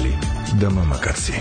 ქალი და მამაკაცი.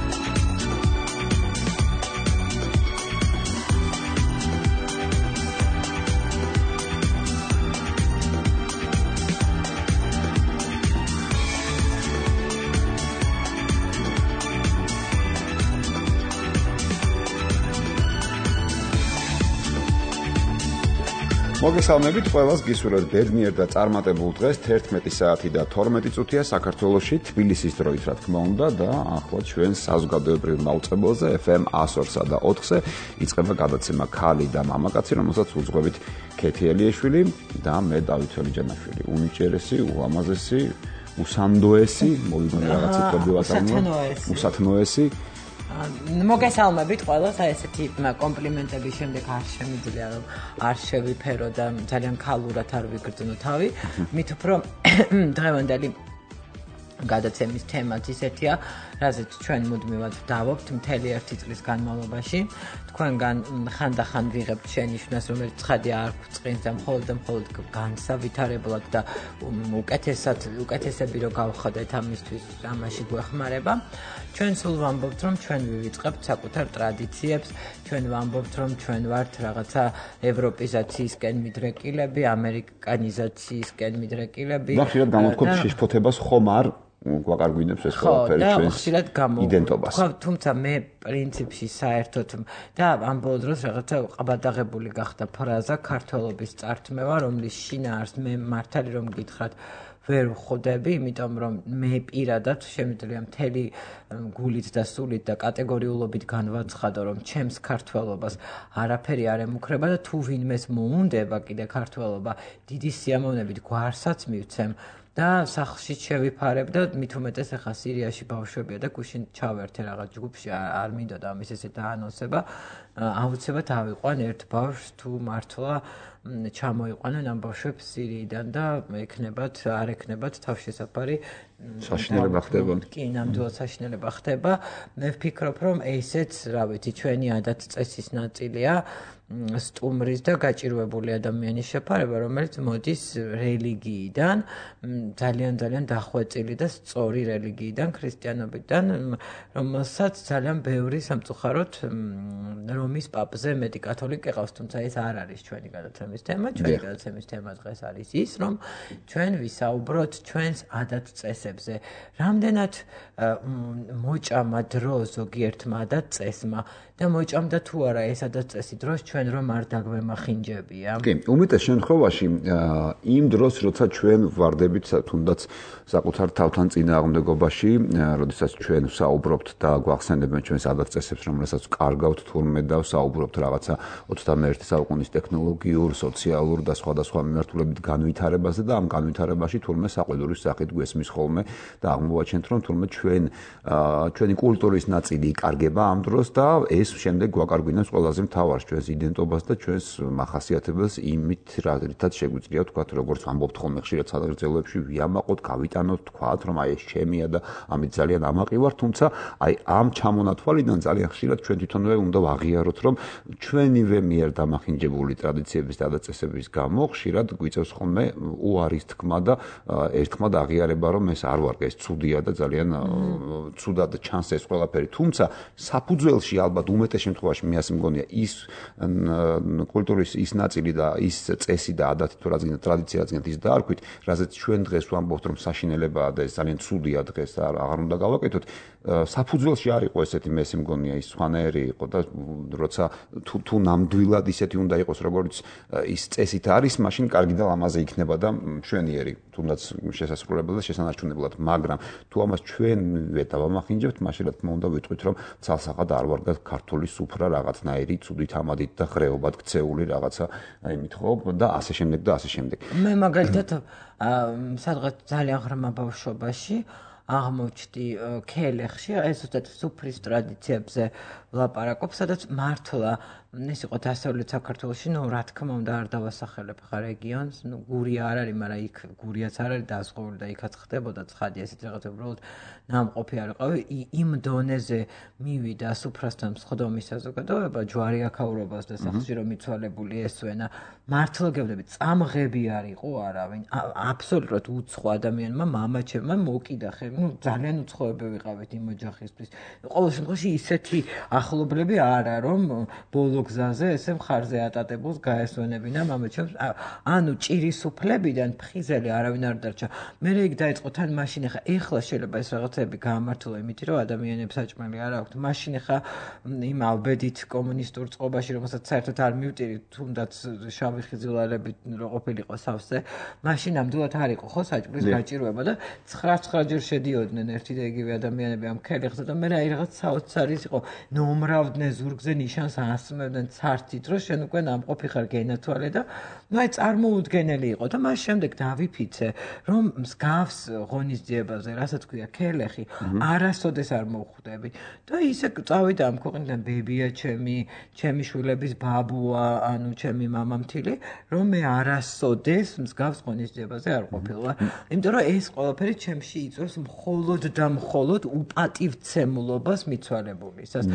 მოგესალმებით ყველას, გისურვებთ ბედნიერ და წარმატებულ დღეს. 11 საათი და 12 წუთია საქართველოში, თბილისის დროით, რა თქმა უნდა, და ახლა ჩვენ საზოგადოებრივ მაუწყებელზე FM 102-სა და 4-ზე იწყება გადაცემა ქალი და მამაკაცი, რომელსაც უძღვებით ქეთი ელიაშვილი და მე დავით ველიჯანაშვილი. უნიჭერესი, ულამაზესი, უსანდოესი, მოვიგონე რაღაც ციტები ვატარებო. უსათნოესი. მოგესალმებით ყველას, ესეთი კომპლიმენტების შემდეგ არ შემიძლია რომ არ შევიფერო და ძალიან ქალურად არ ვიგრძნო თავი. მით უფრო დღევანდელი გადაცემის თემაც ისეთია, რაზეც ჩვენ მუდმივად დავობთ მთელი ერთი წლის განმავლობაში. თქვენგან ხანდახან ვიღებთ შენიშვნას, რომელიც ცხადი არ გვწყინს და მხოლოდ განსავითარებლად და უკეთესები რო გავხადეთ ამისთვის, ამაში გვეხმარება. ჩვენ სულ ვამბობთ, რომ ჩვენ ვივიწყებთ საკუთარ ტრადიციებს, ჩვენ ვამბობთ, რომ ჩვენ ვართ რაღაცა ევროპიზაციისკენ მიდრეკილები, ამერიკანიზაციისკენ მიდრეკილები. და ხშირად გამოთქვამთ შეშფოთებას ხომ არ გვაკარგვინებს ეს ყველაფერი ჩვენს იდენტობას. თუმცა მე პრინციპში საერთოდ და ამ ბოლო დროს რაღაცა ყაბადაღებული გახდა ფრაზა ქართველობის წართმევა, რომლის შინაარსს მე მართალი რომ გითხრათ ვერ ვხვდები, იმიტომ რომ მე პირადად შემიძლია მთელი გულით და სულით და კატეგორიულობით განვაცხადო, რომ ჩემს ქართველობას არაფერი არ ემუქრება და თუ ვინმეს მოუნდება კიდე ქართველობა, დიდი სიამოვნებით გვარსაც მივცემ და სახლში შევიფარებ და მით უმეტეს ახლა სირიაში ბავშვებია და გუშინ ჩავერთე რაღაც ჯგუფში, არ მინდოდა ამის ესე დაანონსება. აუცილებლად ავიყვან ერთ ბავშვს თუ მართლა ჩამოიყვანენ ამ ბავშვებს სირიიდან და არ ექნებათ თავშესაფარი. საშინელება ხდება. კი, ნამდვილად საშინელება ხდება. მე ვფიქრობ, რომ ესეც, რა ვიცი, ჩვენი ადათ-წესის ნაწილია. სტუმრის და გაჭირვებული ადამიანის შეფარება, რომელიც მოდის რელიგიიდან, ძალიან დახვეწილი და სწორი რელიგიიდან, ქრისტიანობიდან, რომელსაც ძალიან ბევრი სამწუხაროდ რომის პაპზე მეტი კათოლიკე ყავს, თუმცა ეს არ არის ჩვენი გადაცემის თემა. ჩვენი გადაცემის თემა დღეს არის ის, რომ ჩვენ ვისაუბროთ ჩვენს ადათ-წესებზე. რამდენად მოჭამა დრო ზოგიერთმა ადათ-წესმა და მოჭამდა თუ არა ეს ადათ-წესი დროს ჩვენ რომ არ დაგვემახინჯებია. კი, უმეტეს შემთხვევაში იმ დროს, როცა ჩვენ ვარდებით თუნდაც საკუთარ თავთან წინააღმდეგობაში, როდესაც ჩვენ ვსაუბრობთ და გვახსენებენ ჩვენს ადათ-წესებს, რომელსაც კარგავთ თურმე და ვსაუბრობთ რაღაცა 21 საუკუნის ტექნოლოგიურ, სოციალურ და სხვადასხვა მიმართულებით განვითარებაზე და ამ განვითარებაში თურმე საყიდურის სახით გვესმის ხოლმე და აღმოვაჩენთ, რომ თურმე ჩვენი კულტურის ნაწილი იკარგება ამ დროს და ეს შემდეგ გვაკარგვინებს ყველაზე მთავარს ჩვენს იდენტობას და ჩვენს მახასიათებელს იმით, რითაც შეგვიძლია ვთქვათ, როგორც ვამბობთ ხოლმე ხშირად სადღეგრძელოებში, ვიამაყოთ, გავიტანოთ, ვთქვათ, რომ აი ეს ჩემია და ამით ძალიან ამაყი ვარ, თუმცა აი ამ ჩამონათვალიდან ძალიან ხშირად ჩვენ თვითონვე უნდა ვაღიაროთ, რომ ჩვენივე მიერ დამახინჯებული ტრადიციების და ადათ-წესების გამო ხშირად გვიწევს ხოლმე უარის თქმა და ერთხმად აღიარება, რომ ეს არ ვარ, ეს ცუდია და ძალიან ცუდად ჩანს ეს ყველაფერი. თუმცა საფუძველში ალბათ უმეტეს შემთხვევაში მე ასე მგონია ის კულტურის ის ნაწილი და ის წესი და ადათი თუ რადგან ტრადიცია რადგან ის დაარქვით, რაზეც ჩვენ დღეს ვამბობთ, რომ საშინელებაა და ეს ძალიან ცუდია დღეს აღარ უნდა გავაკეთოთ. საფუძველში არ იყო ესეთი, მე ესე მგონია ის სხვანაირი იყო და როცა თუ ნამდვილად ისეთი უნდა იყოს, როგორც ის წესით არის, მაშინ კარგი და ლამაზი იქნება და მშვენიერი, თუნდაც შესასრულებლად და შესანარჩუნებლად, მაგრამ თუ ამას ჩვენვე დავამახინჯებთ, მაშინ რა თქმა უნდა ვიტყვით, რომ ცალსახად არ ვარ და ქართული სუფრა რაღაცნაირი ცუდით ამადით და ხრეობად ქცეული რაღაცა იმით ხო და ასე შემდეგ და ასე შემდეგ. მე მაგალითად სადღაც ძალიან ღრმა ბავშვობაში აღმოჩნდი ქელეხში, ეს ზუსტად სუფრის ტრადიციებზე ვლაპარაკობ, სადაც მართლა ის იყო დასავლეთ საქართველოში, რა თქმა უნდა არ დავასახელებ ხა რეგიონს, გურია არ არის, მაგრამ იქ გურიაც არ არის დასხეული და იქაც ხდებოდა ცხადია ესეთ რაღაცა, უბრალოდ ნამყოფი არ ყავი, იმ დონეზე მივიდა სუფრასთან მსხდომის საზოგადოება, ჯვარი აქაურობას და სახლში რომ მიცვალებული ესვენა, მართლა გეუბნები, წამღები არ იყო არავინ, აბსოლუტურად უცხო ადამიანმა, მამაჩემმა მოკიდა ხელი, ძალიან უცხოები ვიყავით იმ ოჯახისთვის. ყოველ შემთხვევაში ისეთი ახლობლები არა, რომ ბოლო გზაზე ესე მხარზე ატატებულს გაესვენებინა მამაჩემს. ანუ ჭირის უფლებიდან ფხიზელი არავინ არ დარჩა. მე იქ დაიწყო თან მაშინ ეხლა შეიძლება ეს რაღაცები გაამართლა იმით, რომ ადამიანებს საჭმელი არ აქვთ. მაშინ ეხლა იმ ალბედით კომუნისტურ წყობაში, რომელსაც საერთოდ არ მივტირი, თუნდაც შავი ხიზილალები რო ყოფილიყო სავსე, მაშინ ნამდვილად არ იყო ხო საჭმლის გაჭირვება და 9 ჯერ შედიოდნენ ერთი და იგივე ადამიანები ამ ქელეხზე და მე აი რაღაც საოცარი იყო ნომრავდნენ ზურგზე ნიშანს ასმევდნენ ცართით რომ შენ უკვე ნამყოფი ხარ გენათვალე და აი წარმოუდგენელი იყო და მას შემდეგ დავიფიცე რომ მსგავს ღონისძიებაზე რასაც ქვია ქელეხი არასოდეს არ მოვხვდები და ისე წავიდა ამ ქვეყნიდან ბებია ჩემი შვილების ბაბუა ანუ ჩემი მამამთილი რომ მე არასოდეს მსგავს ღონისძიებაზე არ ყოფილა იმიტომ რომ ეს ყველაფერი ჩემში იწვევს მხოლოდ და მხოლოდ უპატივცემულობას მიცვალებულისას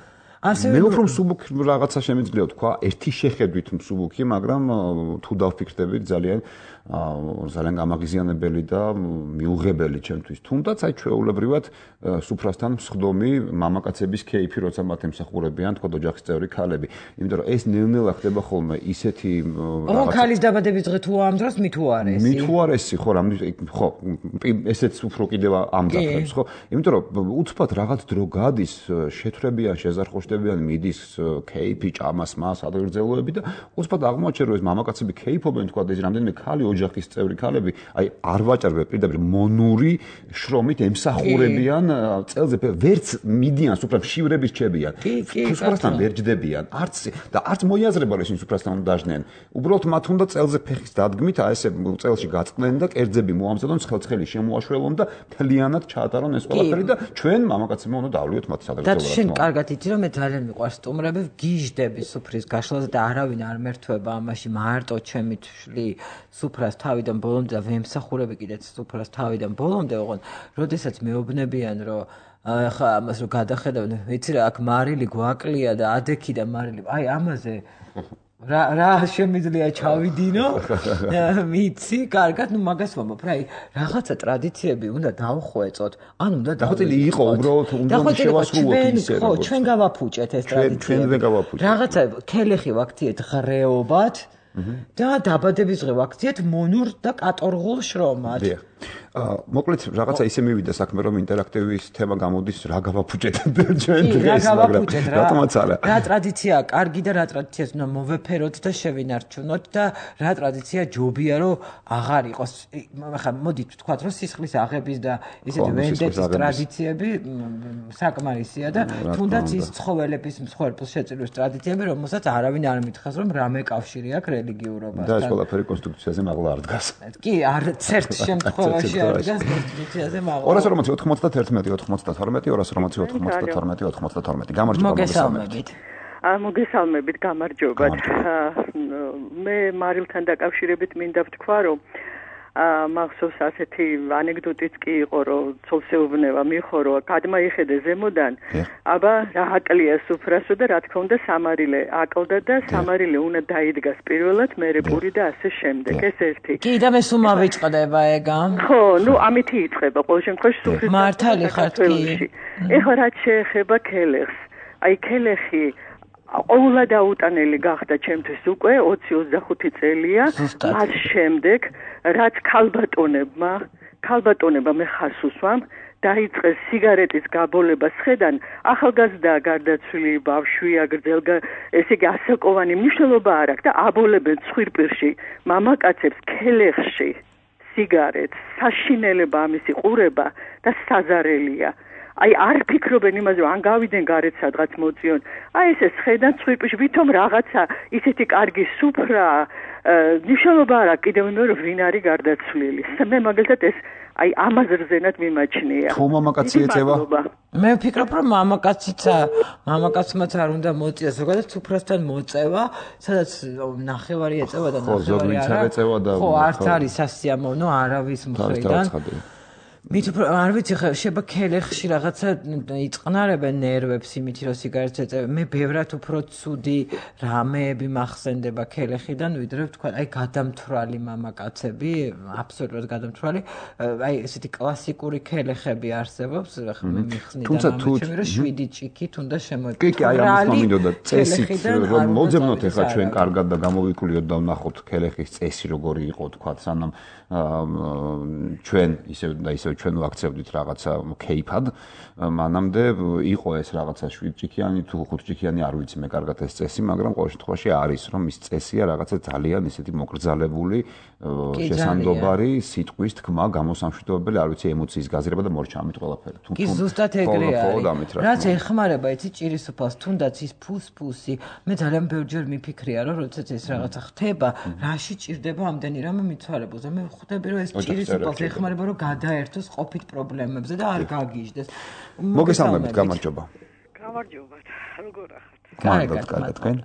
მე უფრო მსუბუქი რაღაცა შემიძლია თქვა ერთი შეხედვით მსუბუქი მაგრამ თუ დავფიქრდებით ძალიან გამაღიზიანებელი და მიუღებელი ჩემთვის თუნდაც აი ჩვეულებრივად სუფრასთან მსხდომი მამაკაცების кейფი როცა მათ ემსახურებიან თქო ოჯახის წევრი ქალები იმიტომ რომ ეს ნელ-ნელა ხდება ხოლმე ისეთი რაღაცა ქალის დაბადების დღე თუ ამ დროს მით უარესი ხო ხო ესეც უფრო კიდევ ამძაფრებს ხო იმიტომ რომ უცბად რაღაც დრო გადის შეთვრებიან შეზარხოშდებიან მიდის кейფი ჭამას მას ადგილზელოები და უცბად აღმოაჩენ რომ ეს მამაკაცები кейფობენ თქო ეს რამდენიმე ქალი ოჯახის წევრი ქალები აი არ ვაჭარბებ პირდაპირ მონური შრომით ემსახურებიან წელზე ვერც მიდიან სუფრას შივრების ჩებიან სუფრასთან ვერ ჯდებიან არც მოიაზრება რომ ისინი სუფრასთან დაждნიან უბრალოდ მათ უნდა წელზე ფეხის დადგმით აი ესე წელში გაწყდნენ და კერძები მოამზადონ ცხელ-ცხელი შემოაშველონ და მთლიანად ჩაატარონ ეს ყველაფერი და ჩვენ მამაკაცებმა უნდა დავლიოთ მათ სადღაც და შენ კარგად იცი რომ მე ძალიან მიყვარს სტუმრები გიჟდები სუფრის გაშლაზე და არავინ არ მერთვება ამაში მარტო ჩემი თვლი სუფრას თავიდან ბოლომდე და ვემსახურები კიდეც სუფრას თავიდან ბოლომდე ოღონ როდესაც მეუბნებიან რომ ხა ამას რომ გადახედავენ ვიცი რა აქ მარილი გვაკლია და ადექი და მარილი აი ამაზე რა შემიძლია ჩავიდინო ვიცი კარგად ნუ მაგას ვამბობ რა რაღაცა ტრადიციები უნდა დავხვეწოთ ან უნდა დახვეწილი იყო უბრალოდ უნდა შევასრულოთ ისე ხო ჩვენ გავაფუჭეთ ეს ტრადიციები რაღაცა ქელეხი ვაქციეთ ღრეობად და დაბადების დღე ვაქციეთ მონურ და კატორღულ შრომად მოკლედ რაღაცა ისე მივიდა საქმე რომ ინტერაქტივის თემა გამოდის რა გავაფუჭეთ ჩვენ დღეს მაგრამ რატომაც არა რა ტრადიციაა კარგი და რა ტრადიციას უნდა მოვეფეროთ და შევინარჩუნოთ და რა ტრადიცია ჯობია რომ აღარ იყოს ხა მოდით ვთქვათ რომ სისხლის აღების და ისეთი ვენდეტის ტრადიციები საკმარისია და თუნდაც ის ცხოველების მსხვერპლს შეწირვის ტრადიციები რომელსაც არავინ არ მითხავს რომ რამე კავშირი აქვს რელიგიურობასთან და ეს ყველაფერი კონსტიტუციაზე მაღლა არ დგას კი არც ერთ შემთხვევაში 241 გამარჯობა მოგესალმებით გამარჯობათ მე მარილთან დაკავშირებით მინდა ვთქვა რომ მახსოვს ასეთი ანეკდოტიც კი იყო რომ ცოლსეუბნება მიხო რომ გადმაიხედე ზემოდან აბა რა აკლია სუფრასო და რა თქმა უნდა სამარილე აკლდა და სამარილე უნდა დაიდგას პირველად მერე პური და ასე შემდეგ ეს ერთი კი და მე სულ მოვიწყდება ეგა ხო ნუ ამითი იწყება ყოველ შემთხვევაში სუფრის მართალი ხართ კი ეხლა რაც შეეხება ქელეხს აი ქელეხი ყოველად აუტანელი გახდა ჩემთვის უკვე 20-25 წელია მას შემდეგ რაც ქალბატონებმა მე ხას უსვამ დაიწყეს სიგარეტის გაბოლებას ხედან ახალგაზრდა გარდაცვლილი ბავშვია გრძელგა ესე იგი ასაკოვანი მნიშვნელობა არ აქვს და აბოლებენ ცხვირპირში მამაკაცებს ქელეხში სიგარეტს საშინელება ამისი ყურება და საზარელია აი არ ფიქრობენ იმაზე რომ ან გავიდნენ გარეთ სადღაც მოწიონ აი ესე სხედან ცხვირპიში ვითომ რაღაცა ისეთი კარგი სუფრა ნიშნულობა არა კიდევ მე რომ ვინ არის გარდაცვლილი მე მაგალითად ეს აი ამაზე რზენად მიმაჩნია თუ მამაკაცი ეწევა მე ვფიქრობ რომ მამაკაცმაც არ უნდა მოწიოს ზოგადად სუფრასთან მოწევა სადაც ნახევარი ეწევა და ნახევარი არა ხო არც არის სასიამოვნო არავის მხრიდან მით უფრო არ ვიცი ხა შეიძლება ქელეხში რაღაცა იწყნარებენ ნერვებს იმით რომ სიგარეტს ეწევენ მე ბევრად უფრო ცუდი რამეები მახსენდება ქელეხიდან ვიდრე ვთქვა აი გადამთვრალი მამაკაცები აბსოლუტურად გადამთვრალი აი ესეთი კლასიკური ქელეხები არსებობს ხა მე მიხსნიდა რამე რომ 7 ჭიქით უნდა შემოეწევოს კი აი ამას მომინდოდა წესით რომ მოძებნოთ ახლა ჩვენ კარგად და გამოვიკვლიოთ და ვნახოთ ქელეხის წესი როგორი იყო თქვა სანამ ჩვენ ისევ ჩვენ ვაქცევდით რაღაცა кейფად მანამდე იყო ეს რაღაცა 7 ჭიქიანი თუ 5 ჭიქიანი არ ვიცი მე კარგად ეს წესი მაგრამ ყოველ შემთხვევაში არის რომ ის წესია რაღაცა ძალიან ისეთი მოკრძალებული შესაძლებელი სიტყვის თქმა გამოსამშვიდობებელი არ ვიცი ემოციის გაზრება და მორჩა ამით ყველაფერი თუ კი ზუსტად ეგრე არის რაც ეხმარება იცი ჭირისუფალს თუნდაც ის ფუსფუსი მე ძალიან ბევრჯერ მიფიქრია რომ როდესაც ეს რაღაცა ხდება რაში ჭირდება ამდენი რამე მიცვალებულზე მე ხვდები რომ ეს ჭირისუფალს ეხმარება რომ გადაერთოს ყოფით პრობლემებზე და არ გაგიჟდეს მოგესალმებით გამარჯობა გამარჯობა როგორ ახართ კარგად თქვენ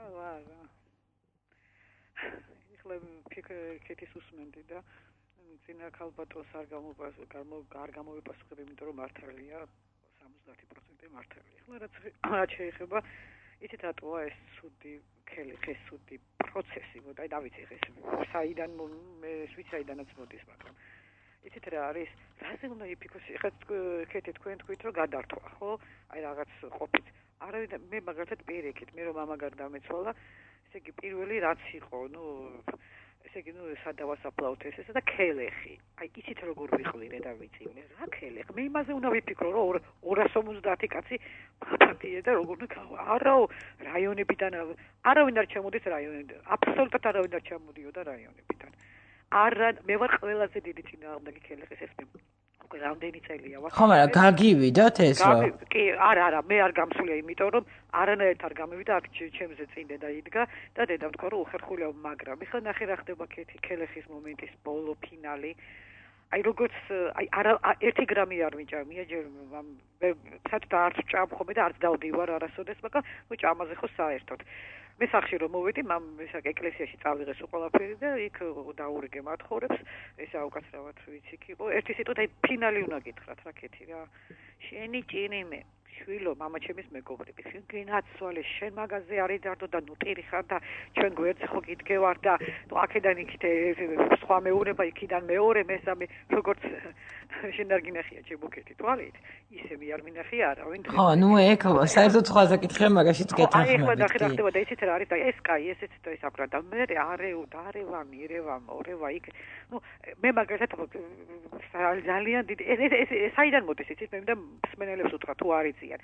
კეთის უსმენდი და წინა ქალბატონს არ გამოვიპასუხებ იმიტომ რომ მართალია 70% მართალია ახლა რაც შეეხება იცით რატოა ეს ცუდი ქელეხის ცუდი პროცესი აი დავიცი ეს საიდან მე სვიცაიდანაც მოდის მაგრამ იცით რა არის რაზე უნდა იფიქროს ხა კეთი თქვენ თქვით რომ გადართვა ხო აი რაღაც ყოფით არავინ მე მაგალითად პირიქით მე რომ მამა გარდამეცვალა ესე იგი პირველი რაც იყო ნუ ესე იგი ნუ სადავასაფლავთ ესა და ქელეხი აი იცით როგორ ვიყვლირე და ვიცი მე რა ქელეხი მე იმაზე უნდა ვიფიქრო რომ 250 კაცი პარტია და როგორ არა რაიონებიდან არავინ არ ჩამოდის რაიონიდან აბსოლუტურად არავინ არ ჩამოდიოდა რაიონებიდან არა მე ვარ ყველაზე დიდი წინააღმდეგი ქელეხის ეს უკვე რამდენი წელია ვარ ხო მაგრამ გაგივიდათ ეს რა კი არა მე არ გამსულია იმიტომ რომ არანაირად არ გამივიდა აქ ჩემზე წინ დედა იდგა და დედა თქვა რომ უხერხულია მაგრამ ეხლა ნახე რა ხდება ქელეხის მომენტის ბოლო ფინალი აი როგორც აი არა 1 გრამი არ მიჭამია ჯერ საერთოდ არც ჭამ ხოლმე და არც დავდივარ არასოდეს მაგრამ ნუ ჭამაზე ხო საერთოდ მე სახში რომ მოვედი მამ ესა ეკლესიაში წავიღეს ყველაფერი და იქ დაურიგე მათხოვრებს ესა უკაცრავად ვიცი კი იყო ერთი სიტყვით აი ფინალი უნდა გითხრათ რა კეთი რა შენი ჭინი მე შვილო მამა ჩემის მეგობრები შენ გენაცვალე შენ მაგაზე არის დარდო და ნუტირი ხარ და ჩვენ გვერდზე ხო გიდგევარ და თუ აქედან იქით სხვა მეურება იქიდან მეორე მესამე როგორც შენ არ გინახია ჩემოქეთი თვალით ისე მე არ მინახია არავინ ხო ნუ ეგ საერთოდ სხვა საკითხია მაგაშიც გეთახმებით აი ახლა დახერხდება და ისიც რა არის და ეს კაი ესეც და ეს აკრა და მე დარევა მირევა მორევა იქ ნუ მე მაგალითად ძალიან დიდი ეს საიდან მოდის იცით მე მინდა მსმენელებს უთხრა თუ არ იციან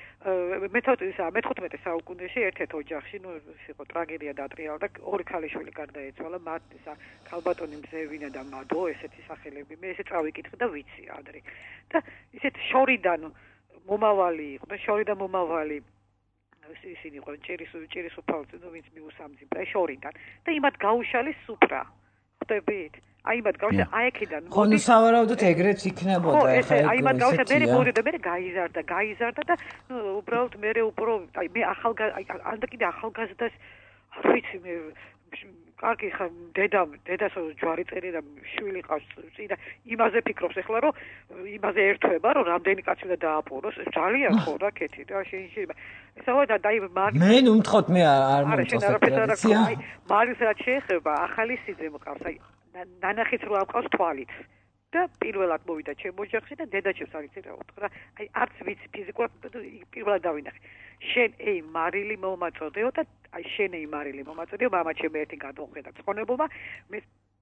მე-15 საუკუნეში ერთ-ერთ ოჯახში ნუ იყო ტრაგედია დაატრიალა და ორი ქალიშვილი გარდაეცვალა მათ ისა ქალბატონი მზევინა და მადო ესეთი სახელები მე ესე წავიკითხე და ვიცი ადრე და ისეთ შორიდან მომავალი იყო და შორიდან მომავალი ისინი იყო ჭირისუფალს ნუ ვინც მიუსამძიმრა შორიდან და იმათ გაუშალეს სუფრა ხდებით აი იმათ გავშა აი აქედან ხო ნუ სავარაუდოდ ეგრეც იქნებოდა ახლა აი იმათ გავშა მე გაიზარდა და ნუ უბრალოდ მე უფრო აი მე ან და კიდე ახალგაზრდას არ ვიცი მე კარგი ხა დედას ჯვარი წერია და შვილი ყავს წინ და იმაზე ფიქრობს ახლა რომ იმაზე ერთვება რომ რამდენი კაცი უნდა დააპუროს ძალიან ხო რა კეთი და შეიძლება ესაა და დაი მე ნუ მთხოვთ მე არ მომწონს აი მარის რაც შეეხება ახალი სიძე მყავს აი ნანახიც რო აყავს თვალით და პირველად მოვიდა ჩემ ოჯახში და დედა ჩემს არ იცი რა უთხრა აი არც ვიცი ფიზიკურად პირველად დავინახე შენ ეი მარილი მომაწოდეო და აი შენ ეი მარილი მომაწოდეო მამა ჩემი ერთი გადავხედა ცხონებულმა მე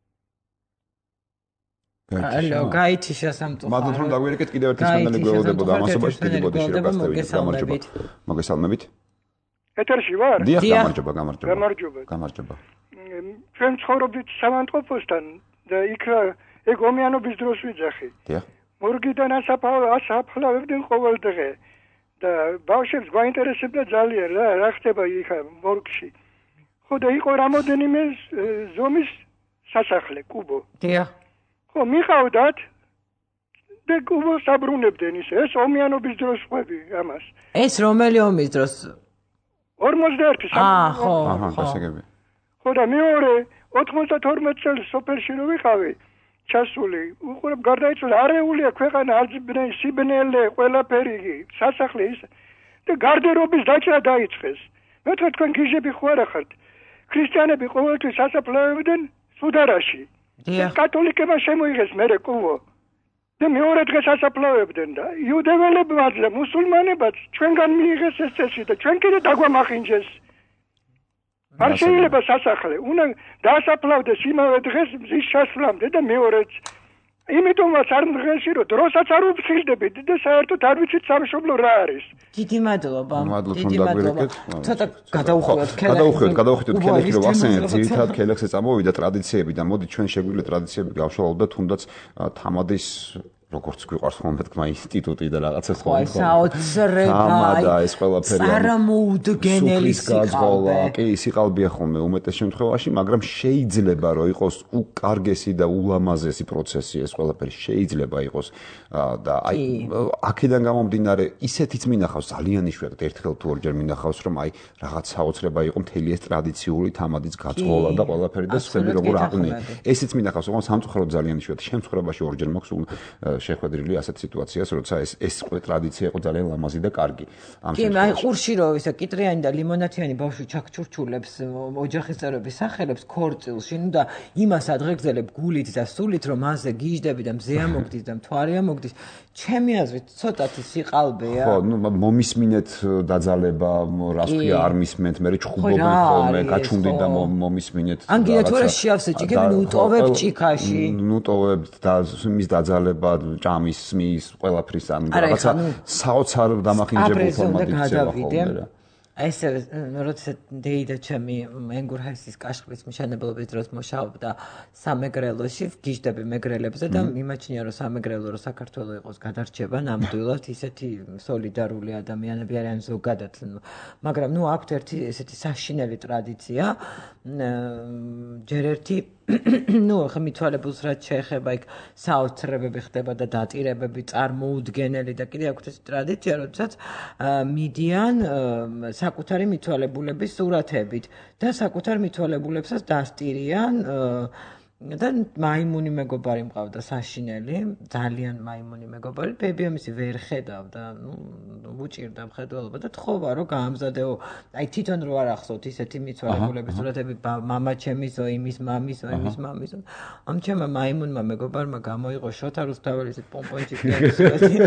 ალო გაიჩიშა სამწუხარო მაგათ რომ დაგვირეკეთ კიდევ ერთი სკანდალი გველოდებოდა ამასობაში დიდი ბოდიში რომ გასწევით მოგესალმებით ეთერში ვარ დიახ გამარჯობა ჩვენ ცხოვრობდით სამანტყოფოსთან და იქ ეგ ომიანობის დროს ვიძახი. დიახ. მორგიდან ასაფლავებდნენ ყოველ დღე და ბავშვებს გვაინტერესებდა ძალიან რა ხდება იქ მორგში. ხო და იყო რამოდენიმე ზომის სასახლე, კუბო. დიახ. ხო, მიყავდათ და კუბოს აბრუნებდნენ ისე. ეს ომიანობის დროს ხვები ამას. ეს რომელი ომის დროს? 51 ხო. გასაგები. ხო და მეორე 92 წელს სოფელში რო ვიყავი, ჩასული, უყურებ გარდაიცვალა არეულია ქვეყანა, არწმუნე, სიბნელე, ყველაფერი, სასახლე ის და გარდერობის დაჭრა დაიწყეს. მე თქვენ გიჟები ხო არა ხართ? ქრისტიანები ყოველთვის სასაფლავებდნენ სუდარაში. კათოლიკებმა შემოიღეს მერე კუბო. და მეორე დღეს ასაფლავებდნენ და იუდეველებმაც და მუსულმანებმაც ჩვენგან მიიღეს ეს წესი და ჩვენ კიდე დაგვამახინჯეს. არ შეიძლება სასახლე, უნდა დაასაფლავდეს იმავე დღეს მზის ჩასვლამდე და მეორეც. იმიტომაც არ მღენში რომ დროსაც არ უფრთხილდებით და საერთოდ არ ვიცით სამშობლო რა არის. დიდი მადლობა. დიდი მადლობა. ცოტა გადავუხვიოთ ქელექს რომ ვახსენეთ, ძირითადად ქელექზე წამოვიდა ტრადიციები და მოდი ჩვენ შეგვიძლია ტრადიციები გავშალოთ და თუნდაც თამადის როგორც გვიყვარს ხოლმე თქვა ინსტიტუტი და რაღაცას ხოლმე. ხო, საოცრება. ეს ყველაფერი. წარმოუდგენელი სიყალბე. კი, სიყალბეა ხოლმე უმეტეს შემთხვევაში, მაგრამ შეიძლება რომ იყოს უკარგესი და ულამაზესი პროცესი ეს ყველაფერი შეიძლება იყოს და აი აქედან გამომდინარე ისეთიც მინახავს ძალიან იშვიათად ერთხელ თუ ორჯერ მინახავს რომ აი რაღაც საოცრება იყო მთელი ეს ტრადიციული თამადის გაწყოლა და ყველაფერი და სხვები როგორ აყვნე. ესეც მინახავს, ოღონდ სამწუხაროდ ძალიან იშვიათად შემთხვევაში ორჯერ მაქვს შეხვედრილი ასეთ სიტუაციას, როცა ეს ტრადიცია იყო ძალიან ლამაზი და კარგი. კი, აი ყურში რო ისა კიტრიანი და ლიმონათიანი ბავშვი ჩაქჩურჩულებს ოჯახის წევრების სახელებს ქორწილში, ნუ და იმას ადღეგზელებ გულით და სულით, რომ მასზე გიჟდები და მზე ამოგდის და მთვარე ამოგდის, ჩემი აზრით ცოტათი სიყალბეა. ხო, ნუ მომისმინეთ დაძალება, რას ქვია არ მისმენთ, მე ჩხუბობენ ხოლმე, გაჩუნდით და მომისმინეთ. ან გინდა თუ რა შეავსე ჭიქები, ნუ უტოვებ ჭიქაში. ნუ ტოვებთ და მის დაძალება ჭამის მის ყველაფრის ან რაღაცა საოცარ დამახინჯებულ ფორმად იქცევა ხოლმე. ესე როცა დეიდა ჩემი ენგურჰესის კაშხლის მშენებლობის დროს მუშაობდა სამეგრელოში, გიჟდები მეგრელებზე და იმაჩნია რომ სამეგრელო რო საქართველოს იყოს გადარჩება ნამდვილად ისეთი სოლიდარული ადამიანები არიან ზოგადად. მაგრამ ნუ აქვთ ერთი ესეთი საშინელი ტრადიცია, ჯერ ერთი ნუ ხა მithვალებულს რაც შეეხება იქ საოცრებები ხდება და დატირებები წარმოუდგენელი და კიდე აქვთ ეს ტრადიცია, როდესაც მიდიან საკუთარი მithვალებულების სურათებით და საკუთარ მithვალებულებსაც დასტირიან და მაიმუნი მეგობარი მყავდა საშინელი, ძალიან მაიმუნი მეგობარი, ბები ამისი ვერ ხედავდა, უჭირდა მხედველობა და თხოვა რომ გაამზადეო, აი თვითონ რო არ ახსოვთ ისეთი მithვალებულების სურათები, მამა ჩემისო, იმის მამისო, იმის მამისო. ამ ჩემმა მაიმუნმა მეგობარმა გამოიყო შოთა რუსთაველის პომპონჩიკების სურათი.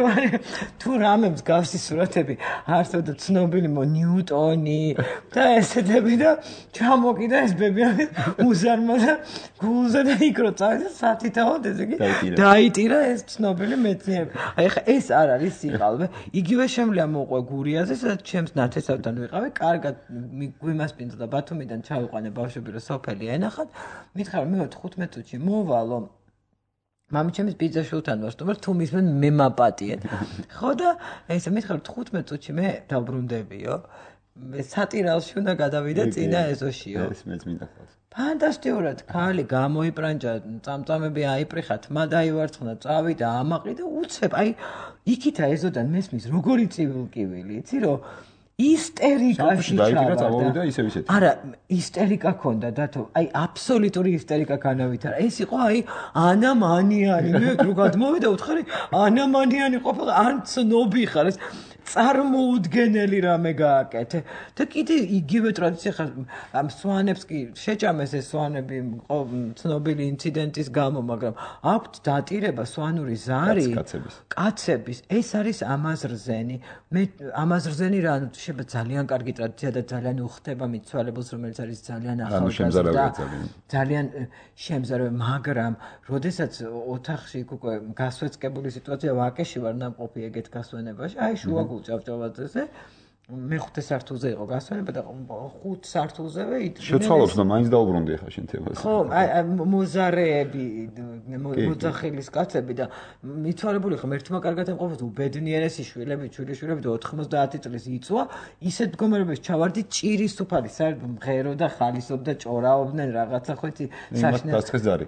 თუ რამე მსგავსი სურათები არსებობდა ცნობილი ნიუტონი და ესეთები და ჩამოკიდა ეს ბები ამის მუზარმა და გულზე და იქ რო წავიდა სათითაოდ ესე იგი დაიტირა ეს ცნობილი მეცნიერი. აი ხა ეს არ არის სიყალბე. იგივე შემლია მოყვე გურიაზე, სადაც ჩემს ნათესავთან ვიყავი, კარგად გვიმასპინძლა და ბათუმიდან ჩავიყვანე ბავშვები რომ სოფელი ენახათ. მითხრა მე 15 წუთში მოვალო მამიჩემის ბიძაშვილთან ვარ, თუ მისმენ მე მაპატიეთ. ხო და ესე მითხრა 15 წუთში მე დავბრუნდებიო. სატირალში უნდა გადავიდე წინა ეზოშიო. ეს მეც მინახავს. ფანტასტიკურად ქალი გამოიპრანჭა, წამწამები აიპრიხა, თმა დაივარცხნა, წავიდა, ამაყი და უცებ, აი იქითა ეზოდან მესმის როგორი ცივილკივილი, იცი რომ ისტერიკაში ჩავარდა. არა, ისტერიკა ქონდა დათო, აი აბსოლუტური ისტერიკა განავითარა. ეს იყო აი ანა მანიანი, მე რო გადმოვიდა უთხარი ანა მანიანი ყოფილა, არ ცნობი ხარ ეს წარმოუდგენელი რამე გააკეთე და კიდე იგივე ტრადიცია ხარ ამ სვანებს კი შეჭამეს ეს სვანები ცნობილი ინციდენტის გამო, მაგრამ აქვთ დატირება სვანური ზარი კაცების. ეს არის ამაზრზენი. მე ამაზრზენი რა შეიძლება ძალიან კარგი ტრადიცია და ძალიან უხდება მიცვალებელს, რომელიც არის ძალიან ახალგაზრდა, ძალიან შემზარავი, მაგრამ როდესაც ოთახში უკვე გასვეწკებული სიტუაცია ვაკეში ვარ ნამყოფი ეგეთ გასვენებაში, აი შუაგულ ჭავჭავაძეზე მეხუთე სართულზე იყო გასვენება და 5 სართულზევე იდგნენ. შეცვალოთ და მაინც დაუბრუნდი ახლა შენ თემას. ხო, მოზარეები, მოძახილის კაცები და მიცვალებული ხომ ერთმა კარგად ემყოფა უბედნიერესი შვილები, შვილიშვილები და 90 წლის იწვა, ისეთ მდგომარეობაში ჩავარდი ჭირის სუფარი, საერთოდ მღერო და ხალისობდა, ჭორაობდნენ რაღაცა ხო იცი საშინელი. დასწეს ზარი.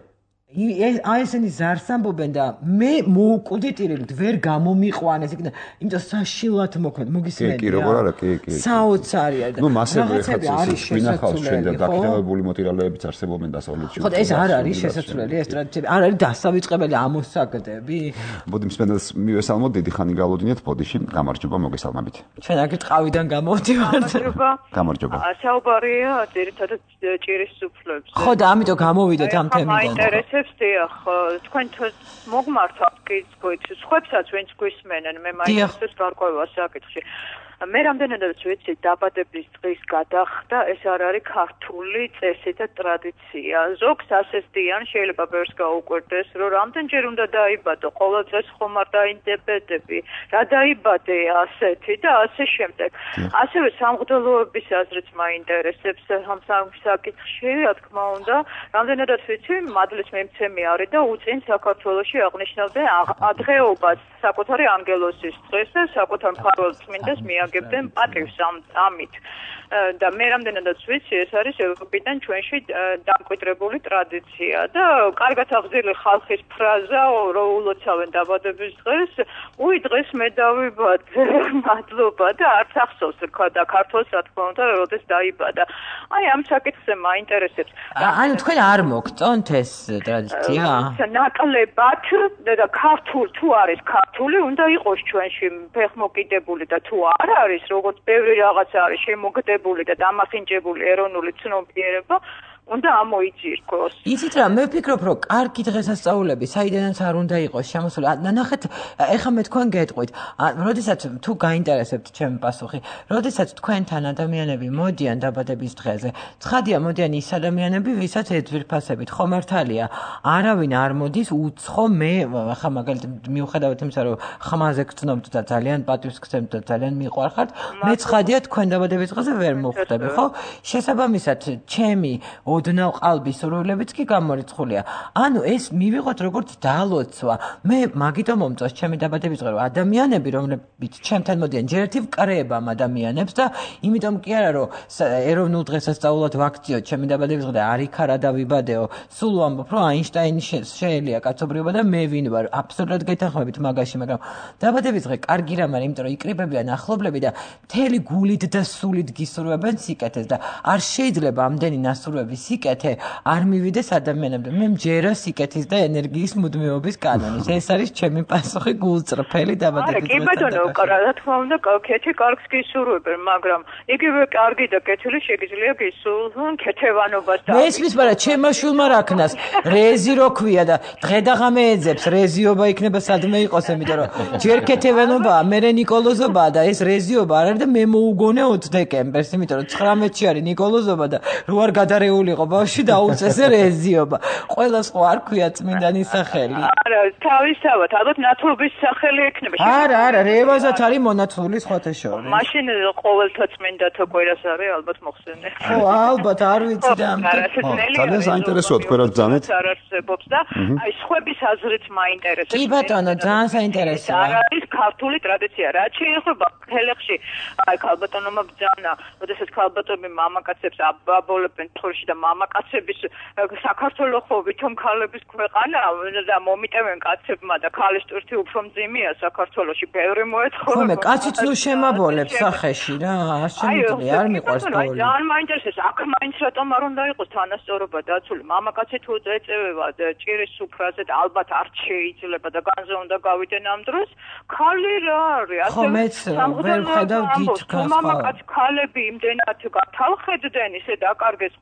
აი ესენი ზარს ამბობენ და მე მოუკვდი ტირილით ვერ გამომიყვანეს იქნა იმიტომ საშილად მოქმედ მოგისმენია კი როგორ არა კი საოცარია და რაღაცები არის შინახავს ჩვენ და დაკიდებული მოტირალებიც არსებობენ დასავლეთში ხო ეს არ არის შესაძლებელი ეს ტრადიციები არ არის დასავიწყებელი ამოსაგდები მოდი მსმენელს მივესალმოთ დიდი ხანი გავლოდინეთ პოდიში გამარჯობა მოგესალმებით ჩვენ აქეთ ყავიდან გამოვდივართ გამარჯობა საუბარია ძირითადად ჭირის სუფლებზე ხო და ამიტომ გამოვიდეთ ამ თემიდან დიახ, თქვენ მოგმართავთ კითხვით, სხვებსაც ვინც გვისმენენ, მე მაინტერესებს გარკვევა საკითხი. მე რამდენადაც ვიცი, დაბადების დღის გადახდა ეს არ არის ქართული წესი და ტრადიცია. ზოგს ასესდიან, შეიძლება ბევრს გაუკვირდეს, რომ რამდენჯერ უნდა დაიბადო, ყოველ წელს ხომ არ დაინდებედები, რა დაიბადე ასეთი და ასე შემდეგ. ასევე სამღვდელოების აზრიც მაინტერესებს ამ საკითხში, რა თქმა უნდა, რამდენადაც ვიცი, მადლის მემცემი არის და უწინ საქართველოში აღნიშნავდნენ ადღეობას საკუთარი ანგელოსის დღეს და საკუთარ მფარველწმინდას მიაგებდნენ პატივს ამით. და მე რამდენადაც ვიცი, ეს არის ევროპიდან ჩვენში დამკვიდრებული ტრადიცია და კარგად აღზრდილი ხალხის ფრაზა, რომ ულოცავენ დაბადების დღეს, უი დღეს მე დავიბადე, მადლობა და არც ახსოვს და ქართულს რა თქმა უნდა, როდეს დაიბადა. აი ამ საკითხზე მაინტერესებს. ანუ თქვენ არ მოგწონთ ეს ტრადიცია? ნაკლებად და ქართულ თუ არის ქართული, უნდა იყოს ჩვენში ფეხმოკიდებული და თუ არ არის, როგორც ბევრი რაღაც არის შემოგდებული და დამახინჯებული ეროვნული ცნობიერება უნდა ამოიძირკოს. იცით რა, მე ვფიქრობ, რომ კარგი დღესასწაულები საიდანაც არ უნდა იყოს შემოსული. ნახეთ, ეხლა მე თქვენ გეტყვით, როდესაც თუ გაინტერესებთ ჩემი პასუხი, როდესაც თქვენთან ადამიანები მოდიან დაბადების დღეზე, ცხადია მოდიან ის ადამიანები, ვისაც ეძვირფასებით, ხო მართალია, არავინ არ მოდის უცხო მე, ახლა მაგალითად მიუხედავად იმისა, რომ ხმაზე გწნობთ და ძალიან პატივს გცემთ და ძალიან მიყვარხართ, მე ცხადია თქვენ დაბადების დღეზე ვერ მოხვდები, ხო? შესაბამისად, ჩემი ოდნავ ყალბის სურვილებიც კი გამორიცხულია. ანუ ეს მივიღოთ როგორც დალოცვა. მე მაგიტომ მომწონს ჩემი დაბადების დღე, რომ ადამიანები, რომლებიც ჩემთან მოდიან, ჯერ ერთი ვკრეებ ამ ადამიანებს და იმიტომ კი არა, რომ ეროვნულ დღესასწაულად ვაქციოთ ჩემი დაბადების დღე და არ იქ არა დავიბადეო. სულ ვამბობ, რომ აინშტაინი შეელია კაცობრიობა და მე ვინ ვარ. აბსოლუტურად გეთანხმებით მაგაში, მაგრამ დაბადების დღე კარგი რამ არის, იმიტომ რომ იკრიბებიან ახლობლები და მთელი გულით და სულით გისურვებენ სიკეთეს და არ შეიძლება ამდენი ნასურვები სიკეთე არ მივიდეს ადამიანებთან. მე მჯერა სიკეთის და ენერგიის მუდმივობის კანონის. ეს არის ჩემი პასუხი გულწრფელი დაბადების დღესთან. კი ბატონო, რა თქმა უნდა, კეთე კარგს გისურვებენ, მაგრამ იგივე კარგი და კეთილი შეგიძლია გისურვონ ქეთევანობას და მესმის, მაგრამ ჩემმა შვილმა რა ქნას? რეზი რო ქვია და დღე და ღამე ეძებს, რეზიობა იქნება სადმე იყოს, იმიტომ რომ ჯერ ქეთევანობაა, მერე ნიკოლოზობაა და ეს რეზიობა არ არის და მე მოუგონე 20 დეკემბერს, იმიტომ რომ 19-ში არის ნიკოლოზობა და რო არ გადარეული იყო ბავშვი დაუწესე რეზიობა. ყველას ხო არ ქვია წმინდანის სახელი? არა, თავისთავად, ალბათ ნათლობის სახელი ექნება. არა, რევაზად არის მონათლული სხვათა შორის. მაშინ ყოველთა წმინდათა კვირას არის ალბათ მოხსენე. ხო, ალბათ არ ვიცი და ძალიან საინტერესოა თქვენ რა ბრძანეთ. არ არსებობს და აი სხვების აზრით მაინტერესებს. კი ბატონო, ძალიან საინტერესოა. არ არის ქართული ტრადიცია. რაც შეეხება ხელეხში, აი ქალბატონმა ბრძანა, როდესაც ქალბატონები მამაკაცებს აბაბოლებენ თორში და მამაკაცების საქართველოს ხო ვითომ ქალების ქვეყანა და მომიტევენ კაცებმა და ქალის ტვირთი უფრო მძიმეა საქართველოში ბევრი მოეთხო. ხო მე კაციც ნუ შემაბოლებს სახეში რა, არ შემიძლია, არ მიყვარს ბოლო. ძალიან მაინტერესებს, აქ მაინც რატომ არ უნდა იყოს თანასწორობა დაცული. მამაკაცი თუ ეწევება ჭირის სუფრაზე და ალბათ არ შეიძლება და განზე უნდა გავიდენ ამ დროს, ქალი რა არის? ხო მეც ვერ ვხედავ დიდ მამაკაც ქალები იმდენად გათავხედდნენ ისე დაკარგეს ყველაფერი,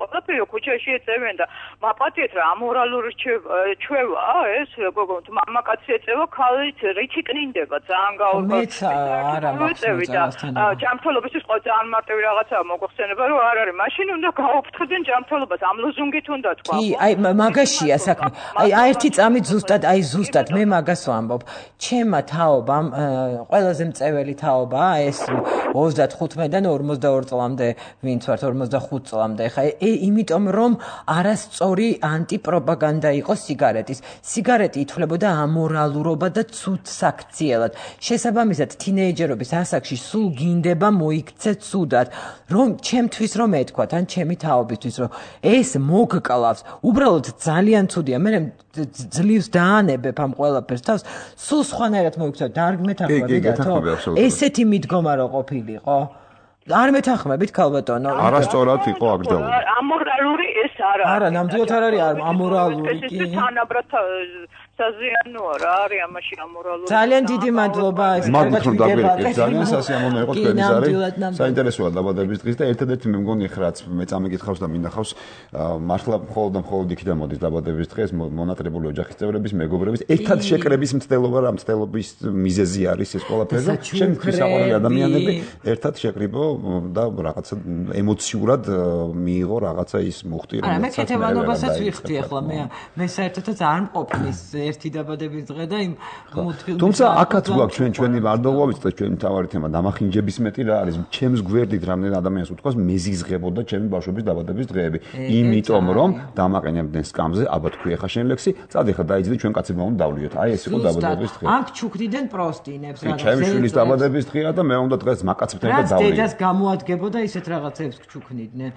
ქუჩაში ეწევენ და მაპატიეთ რა ამორალური ჩვევა ეს გოგო მამაკაცი ეწევა ქალით რითი კნინდება ძალიან გაურბა მეც არა და ჯანმრთელობისთვის ყველა ძალიან მარტივი რაღაცაა მოგვახსენება რომ არ არის მაშინ უნდა გაუფრთხდნენ ჯანმრთელობას ამ ლოზუნგით უნდა თქვა კი აი მაგაშია საქმე აი ერთი წამით ზუსტად მე მაგას ვამბობ ჩემმა თაობამ ყველაზე მწეველი თაობაა ეს 35-დან 42 წლამდე ვინც ვართ 45 წლამდე ხა იმიტომ რომ არასწორი ანტიპროპაგანდა იყო სიგარეტის სიგარეტი ითვლებოდა ამორალურობა და ცუდ საქციელად შესაბამისად თინეიჯერობის ასაკში სულ გინდება მოიქცე ცუდად რომ ჩემთვის რომ ეთქვათ ან ჩემი თაობისთვის რომ ეს მოგკლავს უბრალოდ ძალიან ცუდია მე ძლივს დაანებებ ამ ყველაფერს თავს სულ სხვანაირად მოიქცე დაგმეთახმები დათო ესეთი მიდგომა რო ყოფილიყო არ მეთანხმებით ქალბატონო არასწორად იყო აკრძალული ამორალური ეს არა ნამდვილად არ არის ამორალური კი თანაბრად საზიანოა რა არის ამაში ამორალური ძალიან დიდი მადლობა ეს მაგითხრა ძალიან სასიამოვნო იყო თქვენი ზარი საინტერესოა დაბადების დღის და ერთადერთი მე მგონი ხრაც მე წამიგითხავს და მინახავს მართლა მხოლოდ იქიდან მოდის დაბადების დღეს მონატრებული ოჯახის წევრების მეგობრების ერთად შეკრების მცდელობა რა მცდელობის მიზეზი არის ეს ყველაფერი ჩემთვის საყვარელი ადამიანები ერთად შეკრიბო და რაღაცა ემოციურად მიიღო რაღაცა ის მუხტი რა მე ქეთევანობასაც ვიხდი ახლა მე საერთოდაც არ მყოფნის ერთი დაბადების დღე და იმ მოთხილ თუმცა აქაც გვაქვს ჩვენი ვარდოღობით და ჩვენი თავარი თემა დამახინჯების მეტი რა არის ჩემს გვერდით რამდენ ადამიანს უთქვას მეზიზღებოდა ჩემი ბავშვობის დაბადების დღეები იმიტომ რომ დამაყენებდნენ სკამზე აბა თქვი ახლა შენ ლექსი წადი ხა დაიძინე ჩვენ კაცებმა უნდა დავლიოთ აი ეს იყო დაბადების დღე აქ ჩუქდიდან პროსტინებს რა ჩემი შვილის დაბადების დღეა და მე უნდა დღეს მაკაცებთან და დავლიო დედას გამოადგებოდა ისეთ რაღაცებს ჩუქნიდნენ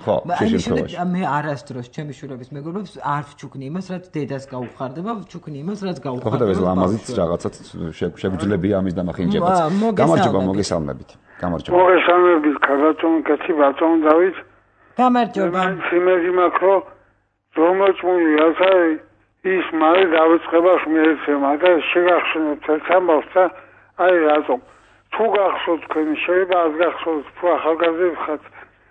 მე არასდროს ჩემი შვილების მეგობრებს არ ვჩუქნი იმას რაც დედას გაუხარდება ვჩუქნი იმას რაც გაუხარდება ხო და ეს ლამაზიც რაღაცაც შეგვძლებია ამის დამახინჯებაც გამარჯობა მოგესალმებით მოგესალმებით ქალბატონ კაცი ბატონ დავით გამარჯობა სიმეძი მაქრო რომოწმული ასე ის მალე დავიწყება ხმერცემა და შეგახსენებთ ერთ ამბავს და აი რატომ თუ გახსოვთ თქვენ შეიძლება არ გახსოვთ თუ ახალგაზრდები ხართ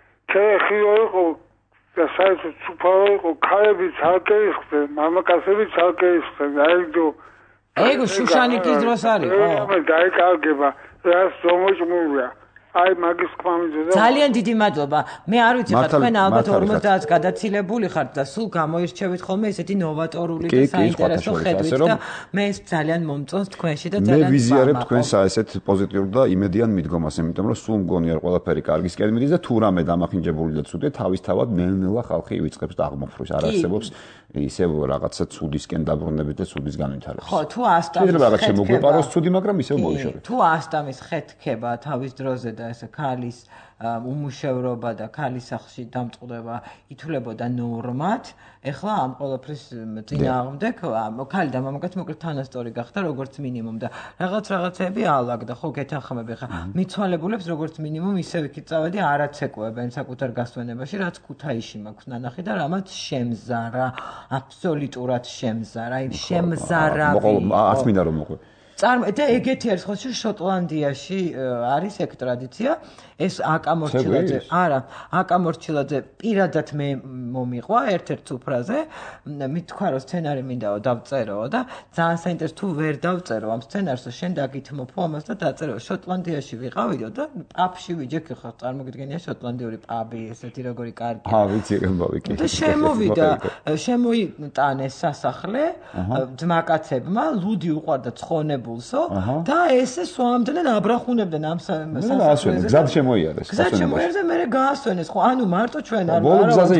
ხიო იყო და საერთოდ სუფარო იყო ქალები ცალკე ისხდნენ მამაკაცები ცალკე ისხდნენ აიგო ეგ შუშანიკის დროს არის ხო დაიკარგება რას ზომოჭმულია აი მაგის კვამიძე ძალიან დიდი მადლობა მე არ ვიცი ხარ თქვენ ალბათ 50-ს გადაცილებული ხართ და სულ გამოირჩევით ხოლმე ესეთი ნოვატორული და საინტერესო ხედვით და მე ეს ძალიან მომწონს თქვენში და ძალიან მე ვიზიარებ თქვენს ასეთ პოზიტიურ და იმედიან მიდგომას იმიტომ რომ სულ მგონია რომ ყველაფერი კარგისკენ მიდის და თუ რამე დამახინჯებული და ცუდე თავისთავად ნელ-ნელა ხალხი იწყებს და აღმოფრვის არ არსებობს ისევ რაღაცა ცუდისკენ დაბრუნებით და ცუდის განვითარებას ხო თუ ასტამის რაღაც შემოგვიყაროს ცუდი მაგრამ ისევ მოიშორეთ თუ ასტამის ხეთქება თავის დროზე და ესე ქალის უმუშევრობა და ქალის სახლში დამწყდება ითვლებოდა ნორმად ეხლა ამ ყველაფრის წინააღმდეგ ქალი და მამაკაცი მოკლედ თანასწორი გახდა როგორც მინიმუმ და რაღაცები ალაგდა ხო გეთანხმები ხა მიცვალებულებს როგორც მინიმუმ ისევ იქით წავედი არაცეკუებენ საკუთარ გასვენებაში რაც ქუთაისში მაქვს ნანახი და რამაც შემზარა აბსოლუტურად შემზარა აი შემზარავი არც მინდა რომ მოყვე და ეგეთი არის ხო შოტლანდიაში არის ეგ ტრადიცია ეს აკამორჩილაძე არა აკამორჩილაძე პირადად მე მომიყვა ერთ-ერთ სუფრაზე მithქვა რომ სცენარი მინდაო დავწერო და ძალიან საინტერესო თუ ვერ დავწერო ამ სცენარს შენ დაგითმობო ამას და დაწერო შოტლანდიაში ვიყავიდო და პაბში ვიჯექი ხო წარმოგიდგენია შოტლანდიური პაბი ესეთი როგორი კარგი ვიცი ამბავი კი და შემოვიდა შემოიტანეს სასახლე ძმაკაცებმა ლუდი უყვარდა ცხონებულსო და ესე სვამდნენ აბრახუნებდნენ ამ სასახლეზე გზად შემოიარეს გზად შემოიარეს და მე გაასვენეს ხო ანუ მარტო ჩვენ არ ბოლო გზაზე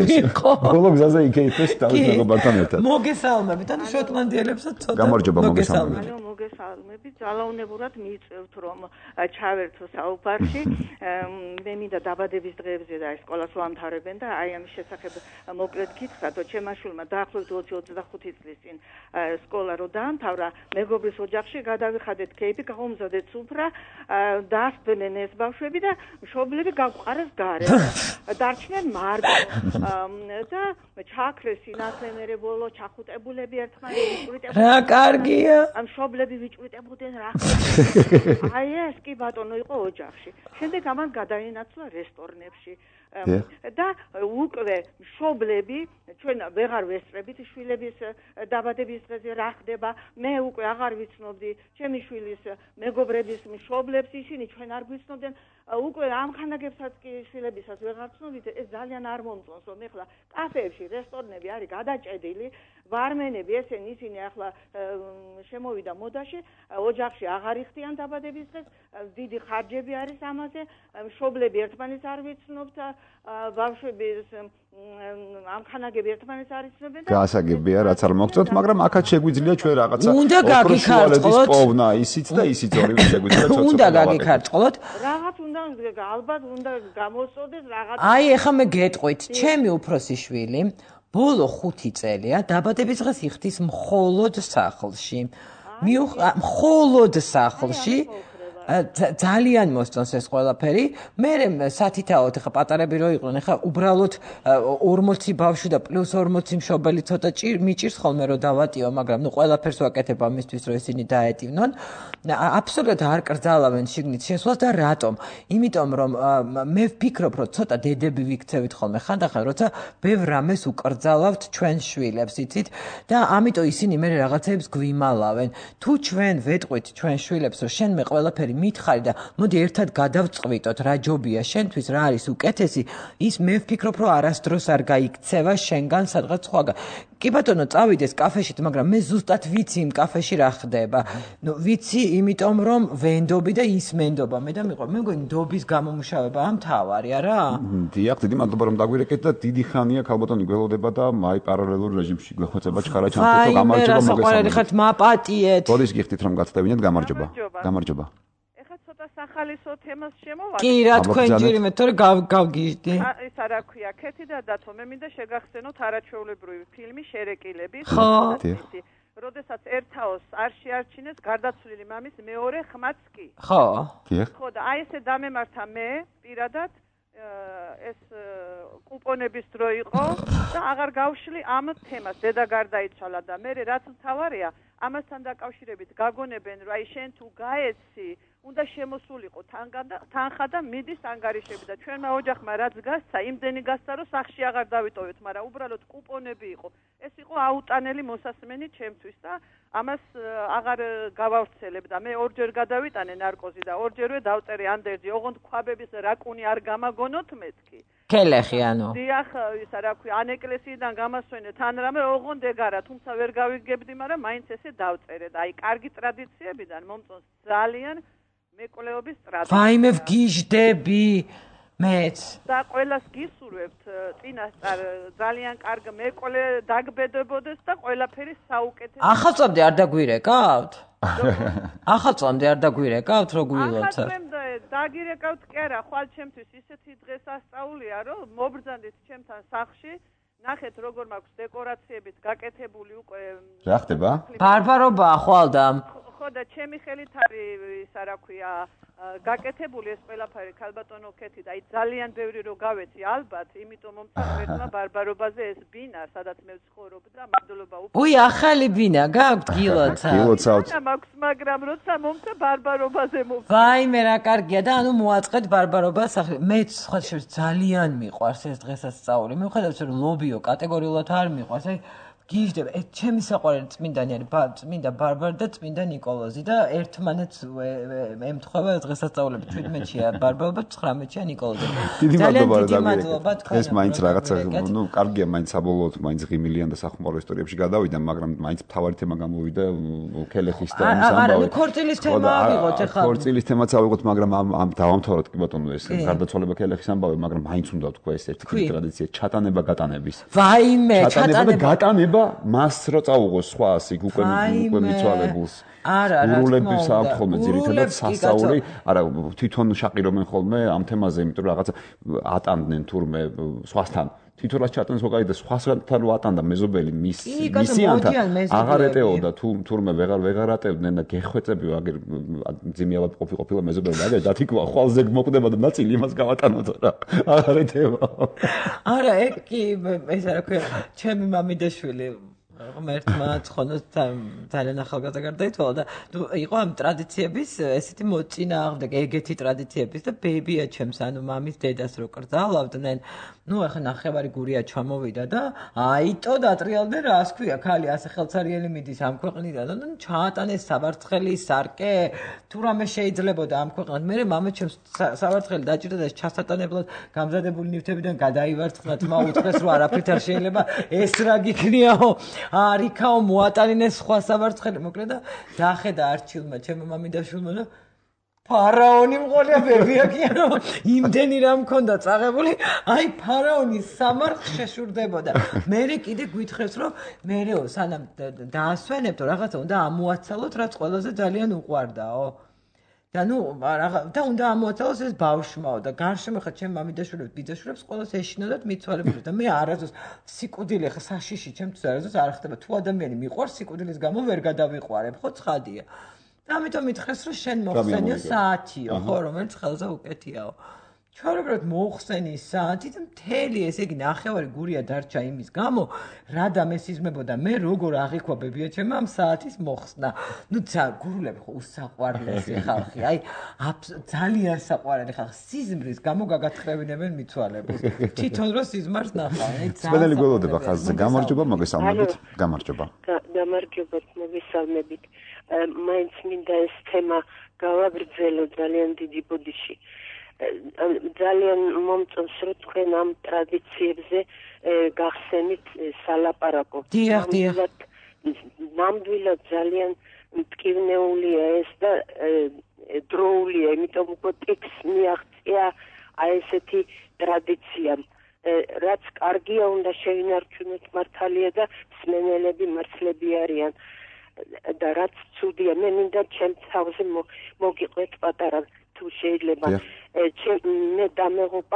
იქეიფეს თავის მეგობართან ერთად მოგესალმებით ანუ შოტლანდიელებსაც ცოტა გამარჯობა მოგესალმებით მოგესალმებით ძალაუნებურად მიიწევთ რომ ჩავერთო საუბარში მე მინდა დაბადების დღეებზე და სკოლას ვამთავრებენ და აი ამის შესახებ მოკლედ გითხრათ რომ ჩემმა შვილმა დაახლოებით 20-25 წლის წინ სკოლა რო დაამთავრა მეგობრის ოჯახში გადავიხადეთ კეიპი გამომზადეთ სუფრა დაასვენენ ეს ბავშვები და მშობლები გაგვყარეს გარეთ დარჩნენ მარგო და ჩაქრეს სინათლე ბოლო ჩახუტებულები ერთმანეთს რა კარგია ამ მშობლები ვიჭვრიტებოდნენ რა აი ეს კი ბატონო იყო ოჯახში შემდეგ ამან გადაინაცვლა რესტორნებში და უკვე მშობლები ჩვენ ვეღარ ვესწრებით შვილების დაბადების დღეზე რა ხდება მე უკვე აღარ ვიცნობდი ჩემი შვილის მეგობრების მშობლებს ისინი ჩვენ არ გვიცნობდნენ უკვე ამ ხანაგებსაც კი შვილებისაც ვეღარ ცნობდით ეს ძალიან არ მომწონს რომ ეხლა კაფეებში რესტორნები არის გადაჭედილი ვარმენები ისინი ახლა შემოვიდა მოდაში ოჯახში აღარ იხდიან დაბადების დღეს დიდი ხარჯები არის ამაზე მშობლები ერთმანეთს არ ვიცნობთ ბავშვები ამ ხანაგები ერთმანეთს არ იცნობენ და გასაგებია რაც არ მოგწონთ მაგრამ აქაც შეგვიძლია ჩვენ რაღაცა უნდა გაგიქარწყლოთ პოვნა ისიც და ისიც ორივე შეგვიძლია ცოტა უნდა გაგიქარწყლოთ რაღაც უნდა ალბათ უნდა გამოსწორდეს რაღაც აი ეხლა მე გეტყვით ჩემი უფროსი შვილი ბოლო 5 წელია დაბადების დღეს იხდის მხოლოდ სახლში მხოლოდ სახლში ძალიან მოსწონს ეს ყველაფერი მე სათითაოდ ხა პატარები რო იყვნენ ხა უბრალოდ 40 ბავშვი და პლუს 40 მშობელი ცოტა მიჭირს ხოლმე რომ დავატიო მაგრამ ნუ ყველაფერს ვაკეთებ ამისთვის რომ ისინი დაეტივნონ აბსოლუტურად არ კრძალავენ შიგნით შესვლას და რატომ იმიტომ რომ მე ვფიქრობ რომ ცოტა დედები ვიქცევით ხოლმე ხანდახან როცა ბევრ რამეს უკრძალავთ ჩვენ შვილებს იცით და ამიტომ ისინი მე რაღაცებს გვიმალავენ თუ ჩვენ ვეტყვით ჩვენ შვილებს რომ შენ მე ყველაფერი მითხარი და მოდი ერთად გადავწყვიტოთ რა ჯობია შენთვის რა არის უკეთესი ის მე ვფიქრობ რომ არასდროს არ გაიქცევა შენგან სადღაც სხვაგან კი ბატონო წავიდეს კაფეში მაგრამ მე ზუსტად ვიცი იმ კაფეში რა ხდება ნუ ვიცი იმიტომ რომ ვენდობი და ის მენდობა მე და მიყვარ მე მგონი ნდობის გამომუშავება ამ თავარი არა დიახ დიდი მადლობა რომ დაგვირეკეთ და დიდი ხანია ქალბატონი გველოდება და აი პარალელურ რეჟიმში გვეხოცება ჩხარა ჩამთეთო გამარჯობა მოგესალმებით ხეთ მაპატიეთ ბოდის გიხდით რომ გაცდევინეთ გამარჯობა სახალისო თემას შემოვადი. კი, რა თქვენ ჯერიმე, თორე გავგიჟდი. ის არა ქვია, ქეთი და დათო, მე მინდა შეგახსენოთ არაჩვეულებრივი ფილმი შერეკილები. როდესაც ერთაოს არ შეარჩინეს გარდაცვლილი მამის მეორე ხმაც კი. ხო. ხო და აი ესე დამემართა მე პირადად ეს კუპონების დრო იყო და აღარ გავშლი ამ თემას. დედა გარდაიცვალა და მე რაც მთავარია, ამასთან დაკავშირებით გაგონებენ რომ აი შენ თუ გაეცი უნდა შემოსულიყო თანხა და მიდის ანგარიშები და ჩვენმა ოჯახმა რაც გასცა, იმდენი გასცა, რომ სახში აღარ დავიტოვეთ, მაგრამ უბრალოდ კუპონები იყო. ეს იყო აუტანელი მოსასმენი ჩემთვის და ამას აღარ გავავრცელებ და მე ორჯერ გადავიტანე ნარკოზი და ორჯერვე დავწერე ანდერძი, ოღონდ ქვაბების რაკუნი არ გამაგონოთ მეთქი. კელეხი ანუ. დიახ, ისა რა ქვია, ან ეკლესიიდან გამასვენე თან რამე ოღონდ ეგარა, თუმცა ვერ გავიგებდი, მაგრამ მაინც ესე დავწერე და აი კარგი ტრადიციებიდან მომწონს ძალიან მეკვლეობის ტრადიცია. ვაიმე ვგიჟდები მეც. და ყველას გისურვებთ წინასწარ ძალიან კარგ მეკვლე დაგბედებოდეს და ყველაფერი საუკეთესო. ახალწლამდე არ დაგვირეკავთ? ახალწლამდე არ დაგვირეკავთ, რო გვილოცავთ? ახალწლამდე დაგირეკავთ კი არა, ხვალ ჩემთვის ისეთი დღესასწაულია, რომ მობრძანდით ჩემთან სახლში. ნახეთ როგორ მაქვს დეკორაციებით გაკეთებული უკვე. რა ხდება? ბარბარობაა ხვალდა. ხო და ჩემი ხელით არის ისა რა ქვია გაკეთებული ეს ყველაფერი ქალბატონო ქეთი და აი ძალიან ბევრი რო გავეცი ალბათ იმიტომ მომწონს ბარბარობაზე ეს ბინა სადაც მე ვცხოვრობ და მადლობა უფრო უი ახალი ბინა გაქვთ გილოცავთ მაქვს მაგრამ როცა მომწა ბარბარობაზე მოვ ვაიმე რა კარგია და ანუ მოაწყეთ ბარბარობა სახლი მეც სხვა ძალიან მიყვარს ეს დღესასწაული მე ვხედავ რომ ლობიო კატეგორიულად არ მიყვარს აი გიჟდება ეს ჩემი საყვარელი წმინდანი არის წმინდა ბარბარა და წმინდა ნიკოლოზი და ერთმანეთს ემთხვევა ეს დღესასწაულები 17-ია ბარბარა და 19-ია ნიკოლოზი დიდი მადლობა თქვენ ეს მაინც რაღაცა ნუ კარგია მაინც საბოლოოდ მაინც ღიმილიან და სახუმარო ისტორიებში გადავიდა მაგრამ მაინც მთავარი თემა გამოვიდა ქელეხის და ის ამბავი არა ქორწილის თემა ავიღოთ ახლა ქორწილის თემაც ავიღოთ მაგრამ ამ დავამთავროთ კი ბატონო ეს გარდაცვალება ქელეხის ამბავი მაგრამ მაინც უნდა თქვა ეს ერთი ტრადიცია ჩატანება გატანების ვაიმე ჩატანება გატანება მას რო წაუღოს სხვა ასი უკვე მიცვალებულს ურულების აქვს ხოლმე ძირითადად სასაური არა თვითონ შაყირობენ ხოლმე ამ თემაზე იმიტომ რომ რაღაცა ატანდნენ თურმე სხვასთან თვითონ რაც ჩატანს ვაკაი და სხვასთან რო ატანდა მეზობელი მისიანთან აღარ ეტეოდა თურმე ვეღარ ატევდნენ და გეხვეწები ვაგერ ძიმიავად ყოფილა მეზობელი და დათიკვა ხვალზე მოკვდება და ნაწილი იმას გავატანოთ რა აღარ ეტევა არა ეგ კი ეს რა ქვია ჩემი მამიდაშვილი ღმერთმა ცხონოს ძალიან ახალგაზრდა გარდაიცვალა და იყო ამ ტრადიციების ესეთი მოწინააღმდეგე ეგეთი ტრადიციების და ბებია ჩემს ანუ მამის დედას რო კრძალავდნენ ახლა ნახევარი გურია ჩამოვიდა და აიტო დატრიალდნენ რას ქვია ქალი ასე ხელცარიელი მიდის ამ ქვეყნიდან და ჩაატანეს საბარცხელი სარკე თუ რამე შეიძლებოდა ამ ქვეყნად მე მამა ჩემს საბარცხელი დაჭირდა და ჩასატანებლად გამზადებული ნივთებიდან გადაივარცხნა თმა უთხრეს რომ არაფრით არ შეიძლება ეს რა გიქნიაო არიქაო მოატანინეს სხვა საბარცხელი მოკლედ და დახედა არჩილმა ჩემო მამიდაშვილმა და ფარაონი მყოლია ბებია კი არა იმდენი რა მქონდა წაღებული აი ფარაონის სამარხ შეშურდებოდა მერე კიდე გვითხრეს რომ მერეო სანამ დაასვენებთო რაღაცა უნდა ამოაცალოთ რაც ყველაზე ძალიან უყვარდაო და და უნდა ამოაცალოს ეს ბავშვმაო და გარშემო ხა ჩემ მამიდაშვილებს ბიძაშვილებს ყველას ეშინოდათ მიცვალებულებს და მე არასდროს სიკვდილი ხა საშიში ჩემთვის არასდროს არ ხდება თუ ადამიანი მიყვარს სიკვდილის გამო ვერ გადავიყვარებ ხო ცხადია და ამიტომ მითხრეს რომ შენ მოხსენიო საათიო ხო რომელიც ხელზე უკეთიაო ჩვეულებრივად მოხსენი საათი და მთელი ესე იგი ნახევარი გურია დარჩა იმის გამო რა დამესიზმებოდა მე როგორ აღიქვა ბებია ჩემო ამ საათის მოხსნა გურულები ხო უსაყვარლესი ხალხი აი ძალიან საყვარელი ხალხი სიზმრის გამო გაგათხრევინებენ მიცვალებულს თვითონ რომ სიზმარს ნახავენ სპენელი გველოდება ხაზზე გამარჯობა მოგესალმებით გამარჯობა მოგესალმებით მაინც მინდა ეს თემა გავაგრძელო ძალიან დიდი ბოდიში ძალიან მომწონს რომ თქვენ ამ ტრადიციებზე გახსენით სალაპარაკო. ნამდვილად ძალიან მტკივნეულია ეს და დროულია, იმიტომ რომ ტექს მიაღწია აი ესეთი ტრადიცია. რაც კარგია უნდა შევინარჩუნოთ მართალია და სმენელები მართლები არიან. და რაც ცუდია, მე მინდა ჩემ თავზე მოგიყვეთ პატარა თუ შეიძლება მე დამეღუპა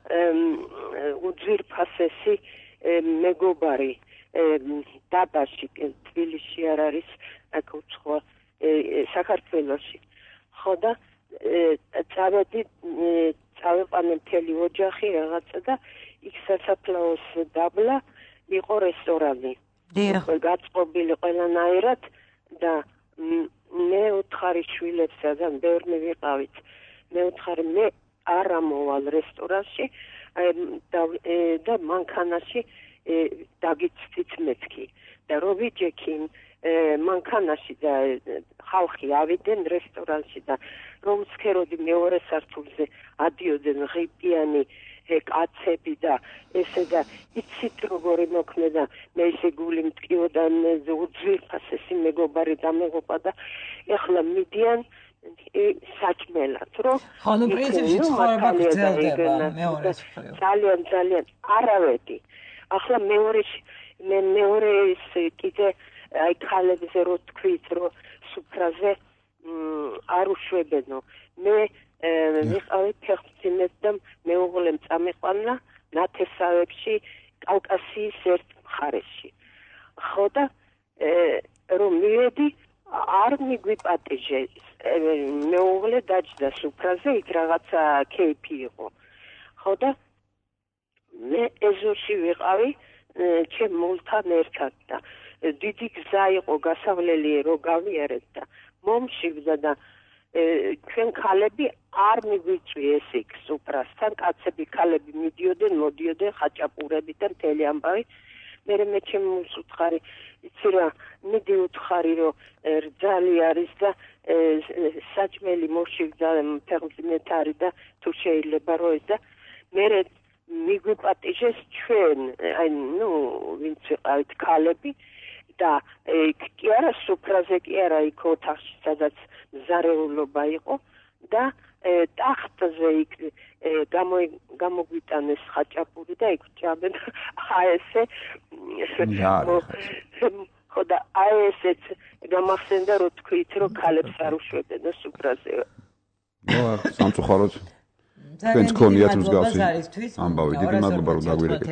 უძვირფასესი მეგობარი დაბაში თბილისში არ არის აქ უცხო საქართველოში ხო და წავეყანე მთელი ოჯახი რაღაცა და იქ სასაფლაოს დაბლა იყო რესტორანი გაწყობილი ყველანაირად და მე უთხარი შვილებსა და ბევრნი ვიყავით მე უთხარი მე არ ამოვალ რესტორანში და მანქანაში დაგიცდით მეთქი და რო ვიჯექი მანქანაში და ხალხი ავიდნენ რესტორანში და რომ სქეროდი მეორე სართულზე ადიოდნენ ღიპიანი კაცები და ესე და იცით როგორი მოქმედა მე ესე გული მტკიოდა უძვირფასესი მეგობარი დამეღუპა და ეხლა მიდიან საჭმელად რომ ხანუ პრინციპში ცხოვრება გრძელდება მეორეს ძალიან ძალიან არავეთი ახლა მეორე ის კიდე აი ქალებზე რო თქვით რომ სუფრაზე არ უშვებენო მე ვიყავი ფეხმძიმედ და მეუღლემ წამიყვანა ნათესავებში კავკასიის ერთ მხარეში ხო და რომ მივედი არ მიგვიპატიჟე მეუღლე დაჯდა სუფრაზე იქ რაღაცა კეიფი იყო ხო და მე ეზოში ვიყავი ჩემ მულთან ერთად და დიდი გზა იყო გასავლელი რო გავიარეთ და მომშივდა და ჩვენ ქალები არ მიგვიწვიეს იქ სუფრასთან კაცები ქალები მოდიოდნენ ხაჭაპურებით და მთელი ამბავი მე ჩემ მულს უთხარი იცი რა მიდი უთხარი რომ რძალი არის და საჭმელი მოშივდა ფეხმძიმედ არის და თუ შეიძლება რო ეს და მე მიგვიპატიჟეს ჩვენ აი ვინც ვიყავით ქალები და კი არა სუფრაზე კი არა იქ ოთახში სადაც ზარეულობა იყო და ტახტზე იქ გამოგვიტანეს ხაჭაპური და იქ ჭამენ აესე ხო და აესეც გამახსენდა რომ თქვით რომ ქალებს არ უშვებენ სუფრაზე სამწუხაროდ თქვენც ქონიათ მსგავსი ამბავი დიდი მადლობა რომ დაგვირეკეთ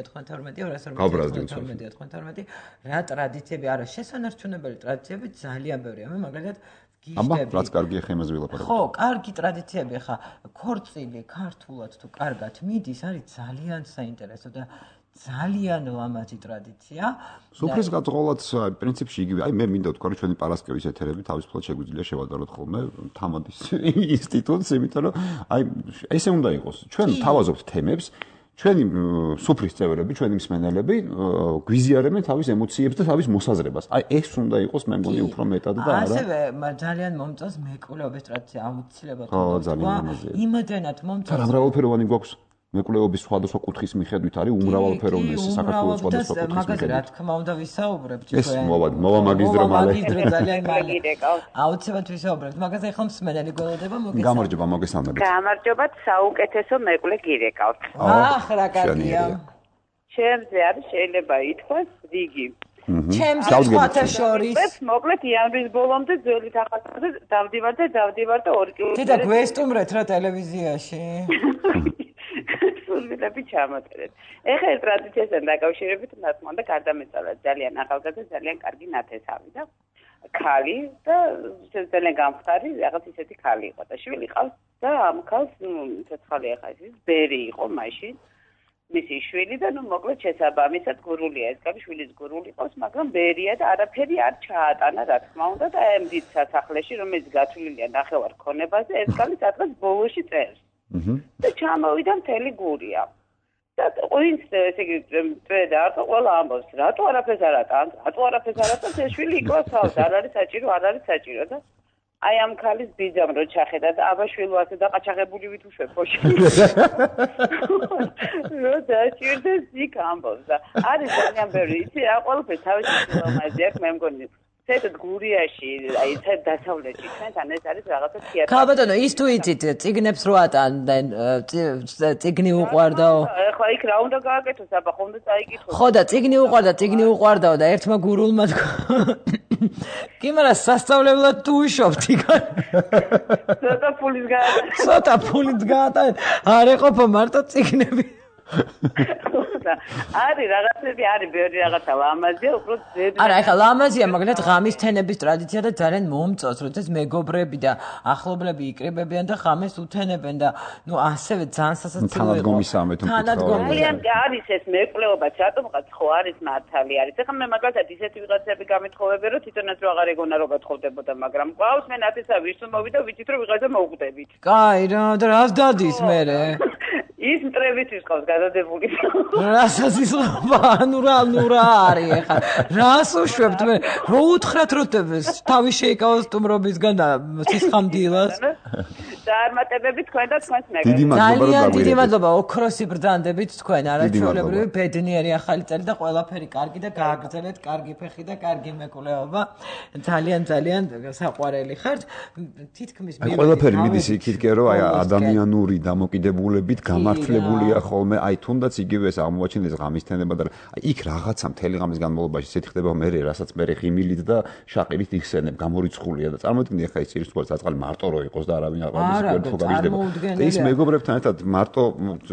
11-92 რა ტრადიციები არა შესანარჩუნებელი ტრადიციები ძალიან ბევრია მე მაგალითად აბა რაც კარგია ხემაზე ვილაპარაკოთ ხო კარგი ტრადიციები ხა ქორწილი ქართულად თუ კარგად მიდის არის ძალიან საინტერესო და ძალიან ლამაზი ტრადიცია. სუფრის გაწყობაც პრინციპში იგივე. აი მე მინდა ვთქვა, რომ ჩვენი პარასკევის ეთერები თავისუფლად შეგვიძლია შევადაროთ ხოლმე თამადის ინსტიტუტს, იმიტომ რომ აი ესე უნდა იყოს. ჩვენ თავაზობთ თემებს, ჩვენი სუფრის წევრები, ჩვენი მსმენელები გვიზიარებენ თავის ემოციებს და თავის მოსაზრებას. აი ეს უნდა იყოს მე მგონი უფრო მეტად და არა. ასევე ძალიან მომწონს მეკვლეობის ტრადიცია აუცილებლად. ძალიან ლამაზია. იმედენად მომწონს. რა მრავალფეროვანი გვაქვს მეკვლეობის სხვადასხვა კუთხის მიხედვით არის უმრავალფეროვნესი საქართველოს სხვადასხვა კუთხის მიხედვით. მაგაზე რა თქმა უნდა ვისაუბრებთ ეს მოვა მაგისტრო მალე. ძალიან მალე. აუცილებლად ვისაუბრებთ. მაგაზე ახლა მსმენელი გველოდება მოგესალმებით. გამარჯობა, მოგესალმებით. გამარჯობათ, საუკეთესო მეკლე გირეკავთ. რა კარგია. ჩემზე არის შეიძლება ითქვას რიგი. ჩემს სხვათა შორის. მოკლედ იანვრის ბოლომდე ძველი ახალწლზე დავდივარ და 2 კილო. და გვესტუმრეთ რა ტელევიზიაში. სულმილები ჩამოწერეთ. ეხლა ეს ტრადიციასთან დაკავშირებით რა თქმა უნდა გარდამეწალა ძალიან ახალგაზრდა, ძალიან კარგი ნათესავი და ქალი და ძალიან გამხდარი რაღაც ისეთი ქალი იყო და შვილი ყავს და ამ ქალს ცოცხალი ახლა ის ბერი იყო მაშინ მისი შვილი და მოკლედ შესაბამისად გურულია ეს კაცი შვილის გურული ყავს მაგრამ ბერია და არაფერი არ ჩაატანა რა თქმა უნდა და ამ დიდ სასახლეში რომელიც გათვლილია ნახევარ ქონებაზე ეს კაცი სადღაც ბოლოში წერს და ჩამოვიდა მთელი გურია და ყოინც ესე იგი წვედა არტო ყველა ამბობს რატო არაფერს არ ატანს რატო არაფერს არ ატანს ეს შვილი იკლავს თავს არ არის საჭირო და აი ამ ქალის ბიძამ რო ჩახედა და აბა შვილო ასე დაყაჩაღებული ვით უშვებ ბოში რო დაჭირდეს იქ ამბობს და არის ძალიან ბევრი იცი რა ყველაფერი თავისი სილამაზე აქვს მე მგონი ცეთად გურიაში აი ცეთ დასავლეთში ჩვენთან ეს არის რაღაცა თეატრი ქალბატონო ის თუ იცით წიგნებს რო ატანდნენ წიგნი უყვარდაო ხო იქ რა უნდა გააკეთოს აბა ხომ და წაიკითხო ხო და წიგნი უყვარდაო და ერთმა გურულმა კი მაგრამ სასწავლებლად თუ უშობთ იქან ცოტა ფულით გაატანეთ არ ეყოფა მარტო წიგნები არის რაღაცები არის ბევრი რაღაცა ლამაზია უფრო ძებნა არა ეხლა ლამაზია მაგრამ ღამის თენების ტრადიცია და ძალიან მომწონს როდესაც მეგობრები და ახლობლები იკრიბებიან და ღამეს უთენებენ და ნუ ასევე ძალიან სასაცილო იყო ძალიან არის ეს მეკვლეობაც რატომღაც ხო არის მართალი არის ეხლა მე მაგალითად ისეთი ვიღაცები გამეთხოვები რომ თვითონაც რო აღარ ეგონა რომ გათხოვდებოდა მაგრამ ყავს მე ნათესავი ისო მოვიდა ვიცით რომ ვიღაცა მოუგდებით კაი რა და რას დადის მე ის მტრებით ვისყავს გადადებული რასაც ისლობა ნუ რა არის ეხლა რას უშვებთ მე რო უთხრათ რომ თავი შეიკავოს სტუმრობისგან და სისხამდილას წარმატებები თქვენ და თქვენს მეგობრებს ძალიან დიდი მადლობა ოქროსი ბრძანდებით თქვენ არაჩვეულებრივი ბედნიერი ახალი წელი და ყველაფერი კარგი და გააგრძელეთ კარგი ფეხი და კარგი მეკვლეობა ძალიან საყვარელი ხართ თითქმის ყველაფერი მიდის იქით რომ აი ადამიანური დამოკიდებულებით გამართლებულია ხოლმე აი თუნდაც იგივე ეს აღმოაჩინეს ღამის თენება და აი იქ რაღაცა მთელი ღამის განმავლობაში ისეთი ხდება მე რასაც მე ღიმილით და შაყირით იხსენებ გამორიცხულია და წარმოიდგინე ახლა ის ირსტყვალ საწყალი მარტო რო იყოს და არავინ არ და ის მეგობრებთან ერთად მარტო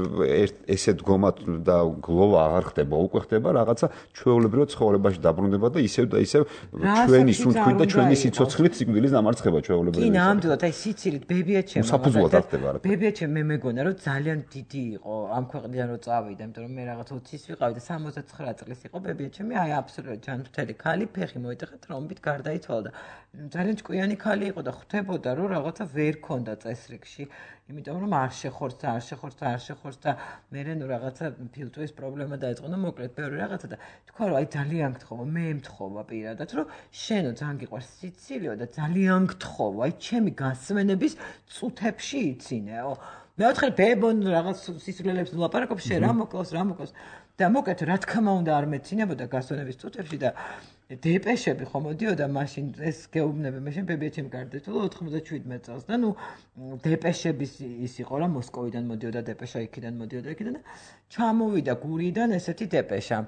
ესე დგომა და გლოვა აღარ ხდება უკვე ხდება რაღაცა ჩვეულებრივ ცხოვრებაში დაბრუნდება და ისევ ჩვენი სუნთქვით და ჩვენი სიცოცხლით სიკვდილის დამარცხება ჩვეულებრივ კი ნამდვილად აი სიცილით ბებიაჩემ საფუძვლად ხდება რა ბებიაჩემ მე მეგონა რომ ძალიან დიდი იყო ამ ქვეყნიდან რო წავიდა იმიტომ რომ მე რაღაც 20-ის ვიყავი და 69 წლის იყო ბებიაჩემი აი აბსოლუტურად ჯანმრთელი ქალი ფეხი მოიტეხა ტრომბით გარდაიცვალა და ძალიან ჭკვიანი ქალი იყო და ხვდებოდა რომ რაღაცა ვერ ქონდა წესრიგში იმიტომ რომ არ შეხორცდა და მე ნუ რაღაცა ფილტვის პრობლემა დაიწყო და მოკლედ ბევრი რაღაცა და თქვა რომ აი ძალიან გთხოვა მე ემთხოვა პირადად რომ შენო ძალიან გიყვარს სიცილიო და ძალიან გთხოვა აი ჩემი გასვენების წუთებში იცინეო მეოთხე ბებონ რაღაც სისულელებს ვლაპარაკობ შენ რა მოკლავს და მოკლედ რა თქმა უნდა არ მეცინებოდა გასვენების წუთებში და დეპეშები ხო მოდიოდა მაშინ ეს გეუბნები მე შენ ბებიაჩემ გარდაიცვალა 97 წელს და ნუ დეპეშების ის იყო რა მოსკოვიდან მოდიოდა დეპეშა იქიდან და ჩამოვიდა გურიდან ესეთი დეპეშა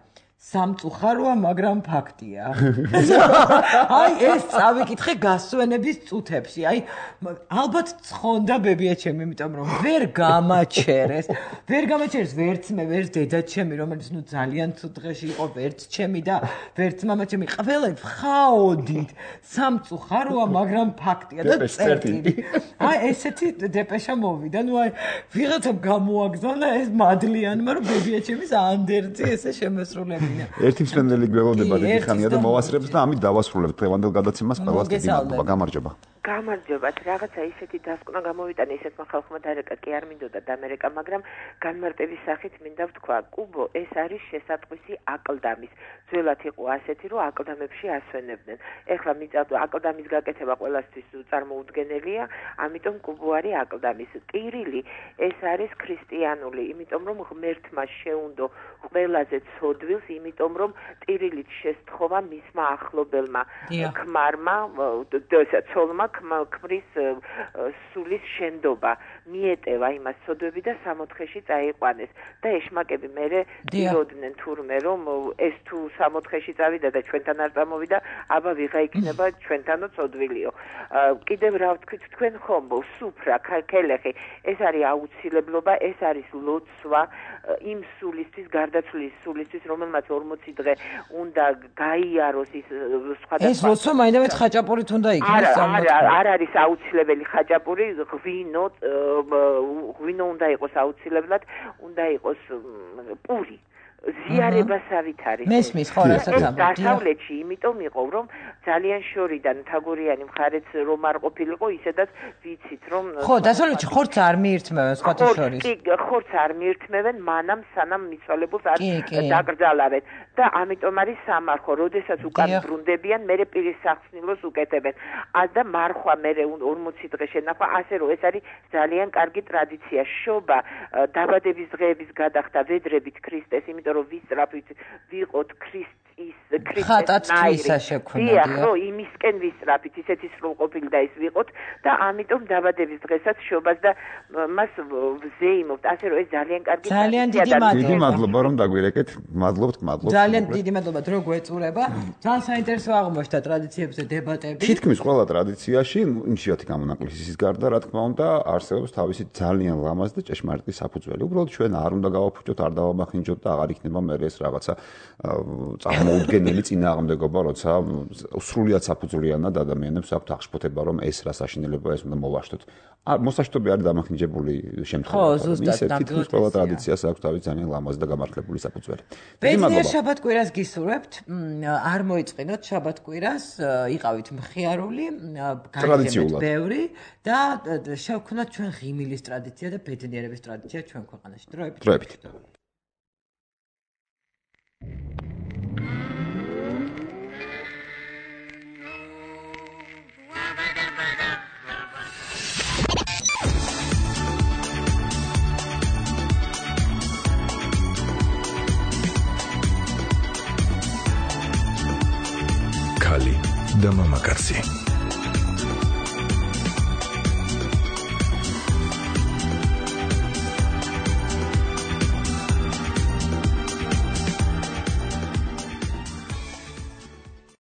სამწუხაროა, მაგრამ ფაქტია. აი ეს წავიკითხე გასვენების წუთებში. აი ალბათ ცხონდა ბებიაჩემი, იმიტომ რომ ვერ გამაჩერეს ვერც მე, ვერც დედაჩემი, რომელიც ნუ ძალიან ცუდ დღეში იყო, ვერც ჩემი და ვერც მამაჩემი. ყველაფერი ხაოდით. სამწუხაროა, მაგრამ ფაქტია და წერტილი. აი ესეთი დეპეშა მოვიდა. ნუ აი ვიღაცამ გამოაგზავნა ეს მადლიანმა, რომ ბებიაჩემის ანდერძი ესე შემესრულებინა. ერთი მსმენელი გველოდება დიდი ხანია და მოვასწრებს და ამით დავასრულებთ დღევანდელ გადაცემას. ყველას დიდი მადლობა, გამარჯობა. გამარჯობათ, რაღაცა ისეთი დასკვნა გამოვიტანე ისეთმა ხალხმა დარეკა კი არ მინდოდა დამერეკა, მაგრამ განმარტების სახით მინდა ვთქვა, კუბო ეს არის შესატყვისი აკლდამის. ძველად იყო ასეთი, რომ აკლდამებში ასვენებდნენ. ეხლა მიწადო აკლდამის გაკეთება ყველასთვის წარმოუდგენელია, ამიტომ კუბო არის აკლდამის. ტირილი ეს არის ქრისტიანული, იმიტომ რომ ღმერთმა შეუნდო ყველაზე ცოდვილს, იმიტომ რომ ტირილით შესთხოვა მისმა ახლობელმა ქმარმა, ცოლმა ქმრის სულის შენდობა მიეტევა იმას ცოდვები და 64-ში წაიყვანეს და ეშმაკები მერე დიოდნენ თურმე რომ ეს თუ 64-ში წავიდა და ჩვენთან არ წამოვიდა, აბა ვიღა იქნება ჩვენთანო ცოდვილიო. კიდევ რა ვთქვით თქვენ ხომ სუფრა, ქელეხი, ეს არის აუცილებლობა, ეს არის ლოცვა იმ სულისთვის, გარდაცვლილის სულისთვის, რომელმაც 40 დღე უნდა გაიაროს ის სხვადასხვა. ეს ლოცვა მაინდამით ხაჭაპურით უნდა იქნას. არ არის აუცილებელი ხაჭაპური, ღვინო უნდა იყოს აუცილებლად, უნდა იყოს პური. ზიარებასავით არის. მესმის ხო რასაც ამბობ. დასავლეთში იმიტომ იყო, რომ ძალიან შორიდან თაგორიანი მხარეც რომ არ ყოფილიყო, ისედაც ვიცით, რომ ხო, დასავლეთში ხორცს არ მიირთმევენ სხვათა შორის. კი, ხორცს არ მიირთმევენ, მანამ სანამ მიცვალებულს არ დაკრძალავენ და ამიტომ არის სამარხო, როდესაც უკან ბრუნდებიან, მერე პირის სახსნილოს უკეთებენ. და მარხვა მერე 40 დღე შენახვა, ასე რომ ეს არის ძალიან კარგი ტრადიცია. შობა დაბადების დღეების გადახდა ვედრებით ქრისტეს, იმიტომ რომ ვისწრაფით ვიყოთ ქრისტის ხატათისა შექმნა. ხო, იმისკენ ვისწრაფით, ისეთი სრულყოფილი და ის ვიყოთ და ამიტომ დაბადების დღესაც შობას და მას ვზეიმობთ, ასე რომ ეს ძალიან კარგი ტრადიციაა. დიდი მადლობა რომ დაგვირეკეთ. მადლობთ. ძალიან დიდი მადლობა დრო გვეწურება. ძალიან საინტერესო აღმოჩნდა ტრადიციებზე დებატები. თითქმის ყველა ტრადიციაში, იშვიათი გამონაკლისის გარდა, რა თქმა უნდა, არსებობს თავისი ძალიან ლამაზ და ჭეშმარიტი საფუძველი. უბრალოდ ჩვენ არ უნდა გავაფუჭოთ, არ დავამახინჯოთ და აღარ იქნება მერე ეს რაღაცა წარმოუდგენელი წინააღმდეგობა, როცა სრულიად საფუძვლიანად ადამიანებს აქვთ აღშფოთება, რომ ეს რა საშინელებაა, ეს უნდა მოვაშთოთ. მოსაშთობი არის დამახინჯებული შემთხვევა. ხო, ზუსტად თითქმის ყველა ტრადიციას აქვს თავისი ძალიან ლამაზი და გამართლებული საფუძველი. ბედნიერ შაბათ-კვირას გისურვებთ. არ მოიწყინოთ შაბათ-კვირას, იყავით მხიარული, ტრადიციულად ბევრი და შევქმნათ ჩვენ ღიმილის ტრადიცია და ბედნიერების ტრადიცია ჩვენ ქვეყანაში. დროებით. ქალი და მამაკაცი